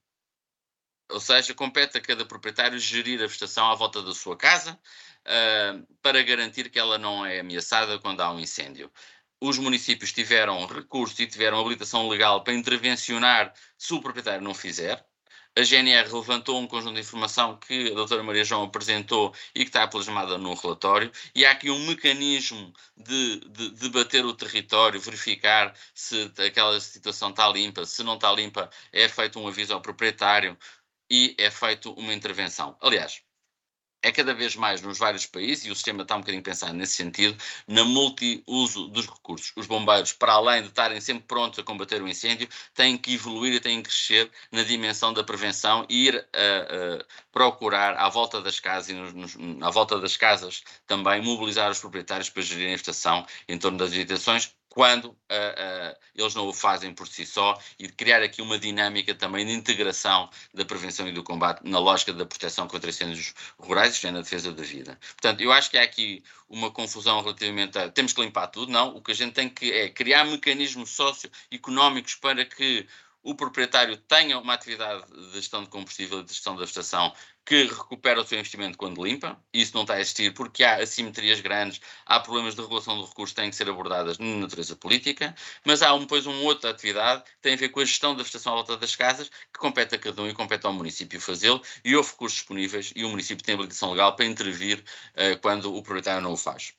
Ou seja, compete a cada proprietário gerir a vegetação à volta da sua casa uh, para garantir que ela não é ameaçada quando há um incêndio. Os municípios tiveram recurso e tiveram habilitação legal para intervencionar se o proprietário não fizer. A G N R levantou um conjunto de informação que a doutora Maria João apresentou e que está plasmada no relatório. E há aqui um mecanismo de, de, de bater o território, verificar se aquela situação está limpa. Se não está limpa, é feito um aviso ao proprietário e é feito uma intervenção. Aliás, é cada vez mais nos vários países, e o sistema está um bocadinho pensado nesse sentido, na multi-uso dos recursos. Os bombeiros, para além de estarem sempre prontos a combater o incêndio, têm que evoluir e têm que crescer na dimensão da prevenção e ir a, a procurar à volta das casas e nos, nos, à volta das casas também mobilizar os proprietários para gerirem a vegetação em torno das habitações, quando uh, uh, eles não o fazem por si só, e de criar aqui uma dinâmica também de integração da prevenção e do combate na lógica da proteção contra incêndios rurais, isto é, na defesa da vida. Portanto, eu acho que há aqui uma confusão relativamente a temos que limpar tudo. Não, o que a gente tem que é criar mecanismos socioeconómicos para que o proprietário tenha uma atividade de gestão de combustível e de gestão da vegetação que recupera o seu investimento quando limpa. Isso não está a existir porque há assimetrias grandes, há problemas de regulação do recurso que têm que ser abordadas na natureza política, mas há depois uma outra atividade que tem a ver com a gestão da vegetação à volta das casas, que compete a cada um e compete ao município fazê-lo, e houve recursos disponíveis e o município tem habilitação legal para intervir uh, quando o proprietário não o faz.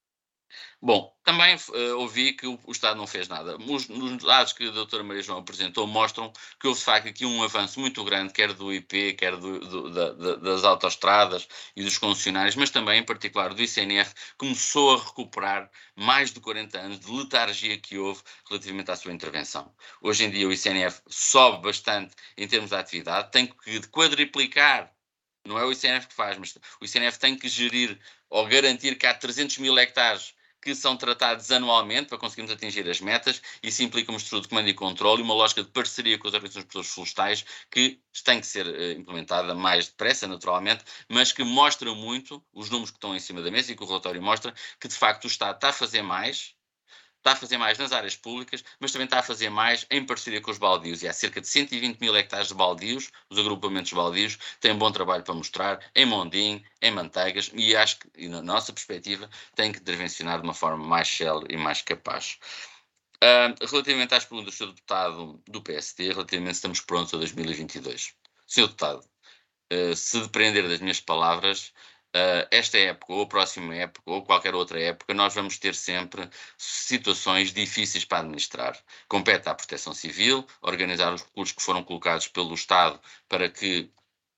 Bom, também uh, ouvi que o, o Estado não fez nada. Os, os dados que a doutora Maria João apresentou mostram que houve de facto aqui um avanço muito grande, quer do I P, quer do, do, da, da, das autoestradas e dos concessionários, mas também em particular do I C N F, começou a recuperar mais de quarenta anos de letargia que houve relativamente à sua intervenção. Hoje em dia o I C N F sobe bastante em termos de atividade, tem que quadriplicar. Não é o I C N F que faz, mas o I C N F tem que gerir ou garantir que há trezentos mil hectares que são tratados anualmente para conseguirmos atingir as metas. Isso implica uma estrutura de comando e controle e uma lógica de parceria com as organizações de produtores florestais que tem que ser uh, implementada mais depressa, naturalmente, mas que mostra muito, os números que estão em cima da mesa e que o relatório mostra, que de facto o Estado está a fazer mais, está a fazer mais nas áreas públicas, mas também está a fazer mais em parceria com os baldios. E há cerca de cento e vinte mil hectares de baldios, os agrupamentos baldios, têm um bom trabalho para mostrar, em Mondim, em Manteigas, e acho que, e na nossa perspectiva, tem que intervencionar de uma forma mais célere e mais capaz. Uh, relativamente às perguntas do senhor Deputado do P S D, relativamente estamos prontos a dois mil e vinte e dois. senhor Deputado, uh, se depender das minhas palavras, Uh, esta época, ou a próxima época, ou qualquer outra época, nós vamos ter sempre situações difíceis para administrar. Compete à Proteção Civil organizar os recursos que foram colocados pelo Estado para que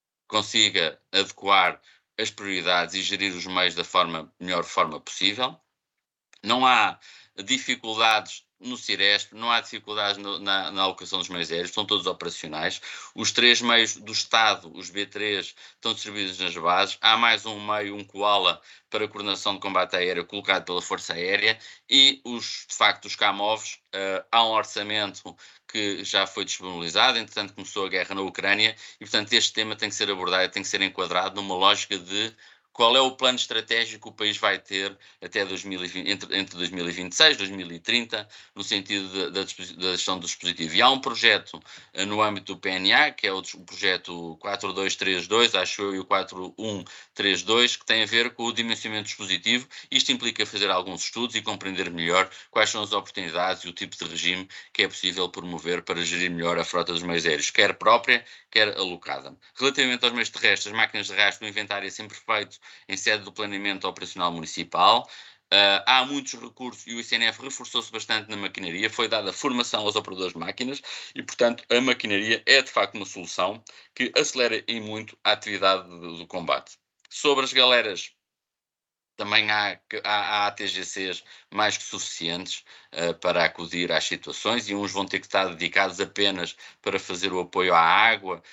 consiga adequar as prioridades e gerir os meios da forma, melhor forma possível. Não há dificuldades no Ciresp, não há dificuldades no, na, na alocação dos meios aéreos, estão todos operacionais. Os três meios do Estado, os B três, estão distribuídos nas bases. Há mais um meio, um Koala, para a coordenação de combate aéreo, colocado pela Força Aérea. E, os, de facto, os CAMOVs, uh, há um orçamento que já foi disponibilizado, entretanto começou a guerra na Ucrânia, e, portanto, este tema tem que ser abordado, tem que ser enquadrado numa lógica de qual é o plano estratégico que o país vai ter até dois mil e vinte, entre, entre dois mil e vinte e seis e dois mil e trinta, no sentido da gestão do dispositivo. E há um projeto uh, no âmbito do P N A, que é o, o projeto quatro dois três dois, acho eu, e o quatro um três dois, que tem a ver com o dimensionamento do dispositivo. Isto implica fazer alguns estudos e compreender melhor quais são as oportunidades e o tipo de regime que é possível promover para gerir melhor a frota dos meios aéreos, quer própria, quer alocada. Relativamente aos meios terrestres, as máquinas de rastro, o inventário é sempre feito em sede do planeamento operacional municipal. Uh, há muitos recursos e o I C N F reforçou-se bastante na maquinaria, foi dada formação aos operadores de máquinas e, portanto, a maquinaria é de facto uma solução que acelera e muito a atividade do, do combate. Sobre as galeras também há, há, há A T G Cs mais que suficientes uh, para acudir às situações, e uns vão ter que estar dedicados apenas para fazer o apoio à água,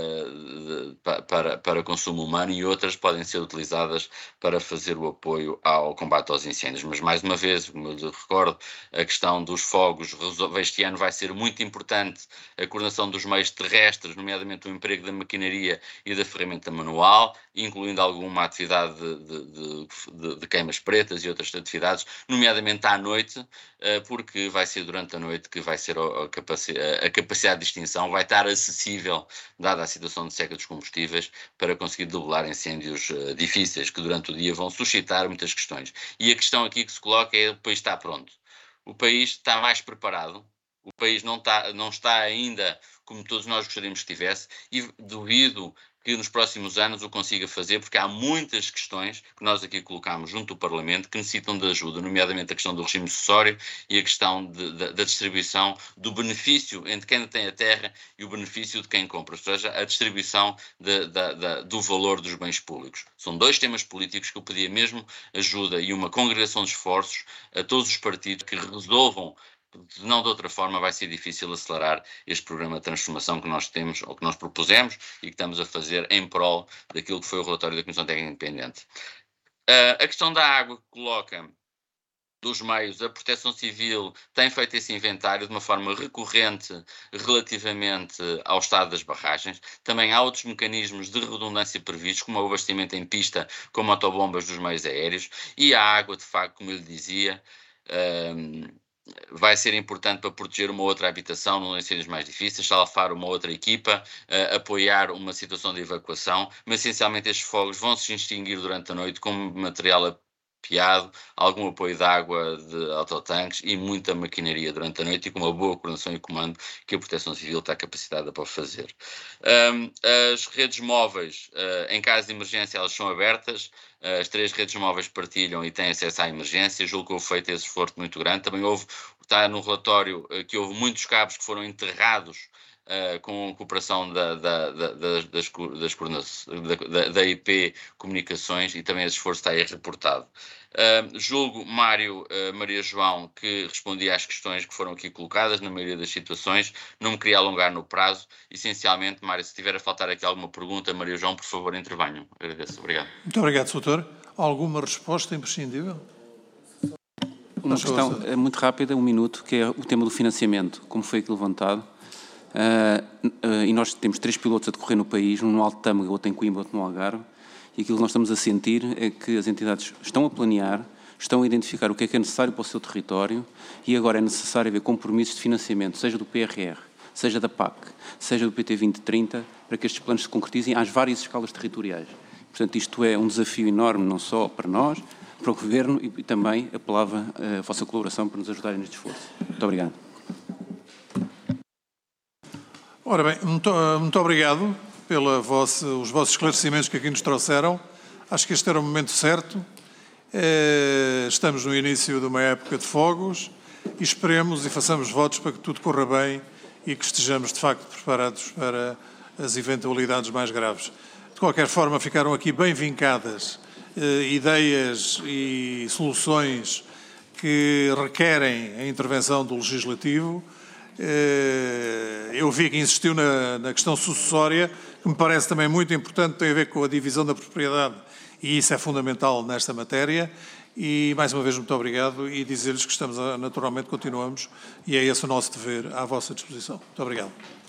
uh, de, para, para consumo humano, e outras podem ser utilizadas para fazer o apoio ao combate aos incêndios. Mas, mais uma vez, como eu lhe recordo, a questão dos fogos, este ano vai ser muito importante a coordenação dos meios terrestres, nomeadamente o emprego da maquinaria e da ferramenta manual, incluindo alguma atividade de, de, de, de, de queimas pretas e outras atividades, nomeadamente à noite, porque vai ser durante a noite que vai ser a capacidade, a capacidade de extinção, vai estar acessível, dada a situação de seca dos combustíveis, para conseguir debelar incêndios difíceis, que durante o dia vão suscitar muitas questões. E a questão aqui que se coloca é: o país está pronto? O país está mais preparado? O país não está, não está ainda como todos nós gostaríamos que estivesse, e duvido que nos próximos anos o consiga fazer, porque há muitas questões que nós aqui colocamos junto do Parlamento que necessitam de ajuda, nomeadamente a questão do regime sucessório e a questão de, de, da distribuição do benefício entre quem tem a terra e o benefício de quem compra, ou seja, a distribuição de, de, de, do valor dos bens públicos. São dois temas políticos que eu pedia mesmo ajuda e uma congregação de esforços a todos os partidos que resolvam. Não de outra forma vai ser difícil acelerar este programa de transformação que nós temos, ou que nós propusemos e que estamos a fazer em prol daquilo que foi o relatório da Comissão Técnica Independente. Uh, a questão da água que coloca dos meios, a Proteção Civil tem feito esse inventário de uma forma recorrente relativamente ao estado das barragens. Também há outros mecanismos de redundância previstos, como o abastecimento em pista com motobombas dos meios aéreos, e a água, de facto, como eu lhe dizia, uh, vai ser importante para proteger uma outra habitação nos incêndios mais difíceis, salvar uma outra equipa, uh, apoiar uma situação de evacuação, mas essencialmente estes fogos vão se extinguir durante a noite com material apiado, algum apoio de água de autotanques e muita maquinaria durante a noite, e com uma boa coordenação e comando que a Proteção Civil está capacitada para fazer. Um, as redes móveis, uh, em caso de emergência, elas são abertas. As três redes móveis partilham e têm acesso à emergência. Julgo que houve feito esse esforço muito grande. Também houve, está no relatório, que houve muitos cabos que foram enterrados uh, com a cooperação da, da, da, das, das, das, da, da I P Comunicações, e também esse esforço está aí reportado. Uh, julgo, Mário, uh, Maria João, que respondia às questões que foram aqui colocadas, na maioria das situações. Não me queria alongar no prazo. Essencialmente, Mário, se tiver a faltar aqui alguma pergunta, Maria João, por favor, intervenham. Agradeço. Obrigado. Muito obrigado, doutor. Alguma resposta imprescindível? Uma questão é muito rápida, um minuto, que é o tema do financiamento, como foi aqui levantado. Uh, uh, e nós temos três pilotos a decorrer no país, um no Alto Tâmega, outro em Coimbra, outro no Algarve. E aquilo que nós estamos a sentir é que as entidades estão a planear, estão a identificar o que é que é necessário para o seu território, e agora é necessário haver compromissos de financiamento, seja do P R R, seja da P A C, seja do P T vinte trinta, para que estes planos se concretizem às várias escalas territoriais. Portanto, isto é um desafio enorme, não só para nós, para o Governo, e também apelava a vossa colaboração para nos ajudarem neste esforço. Muito obrigado. Ora bem, muito, muito obrigado pelos vossos esclarecimentos que aqui nos trouxeram. Acho que este era o momento certo. Estamos no início de uma época de fogos e esperemos e façamos votos para que tudo corra bem e que estejamos, de facto, preparados para as eventualidades mais graves. De qualquer forma, ficaram aqui bem vincadas eh, ideias e soluções que requerem a intervenção do Legislativo. Eh, eu vi que insistiu na, na questão sucessória, que me parece também muito importante, tem a ver com a divisão da propriedade, e isso é fundamental nesta matéria. E, mais uma vez, muito obrigado, e dizer-lhes que estamos, a, naturalmente, continuamos, e é esse o nosso dever à vossa disposição. Muito obrigado.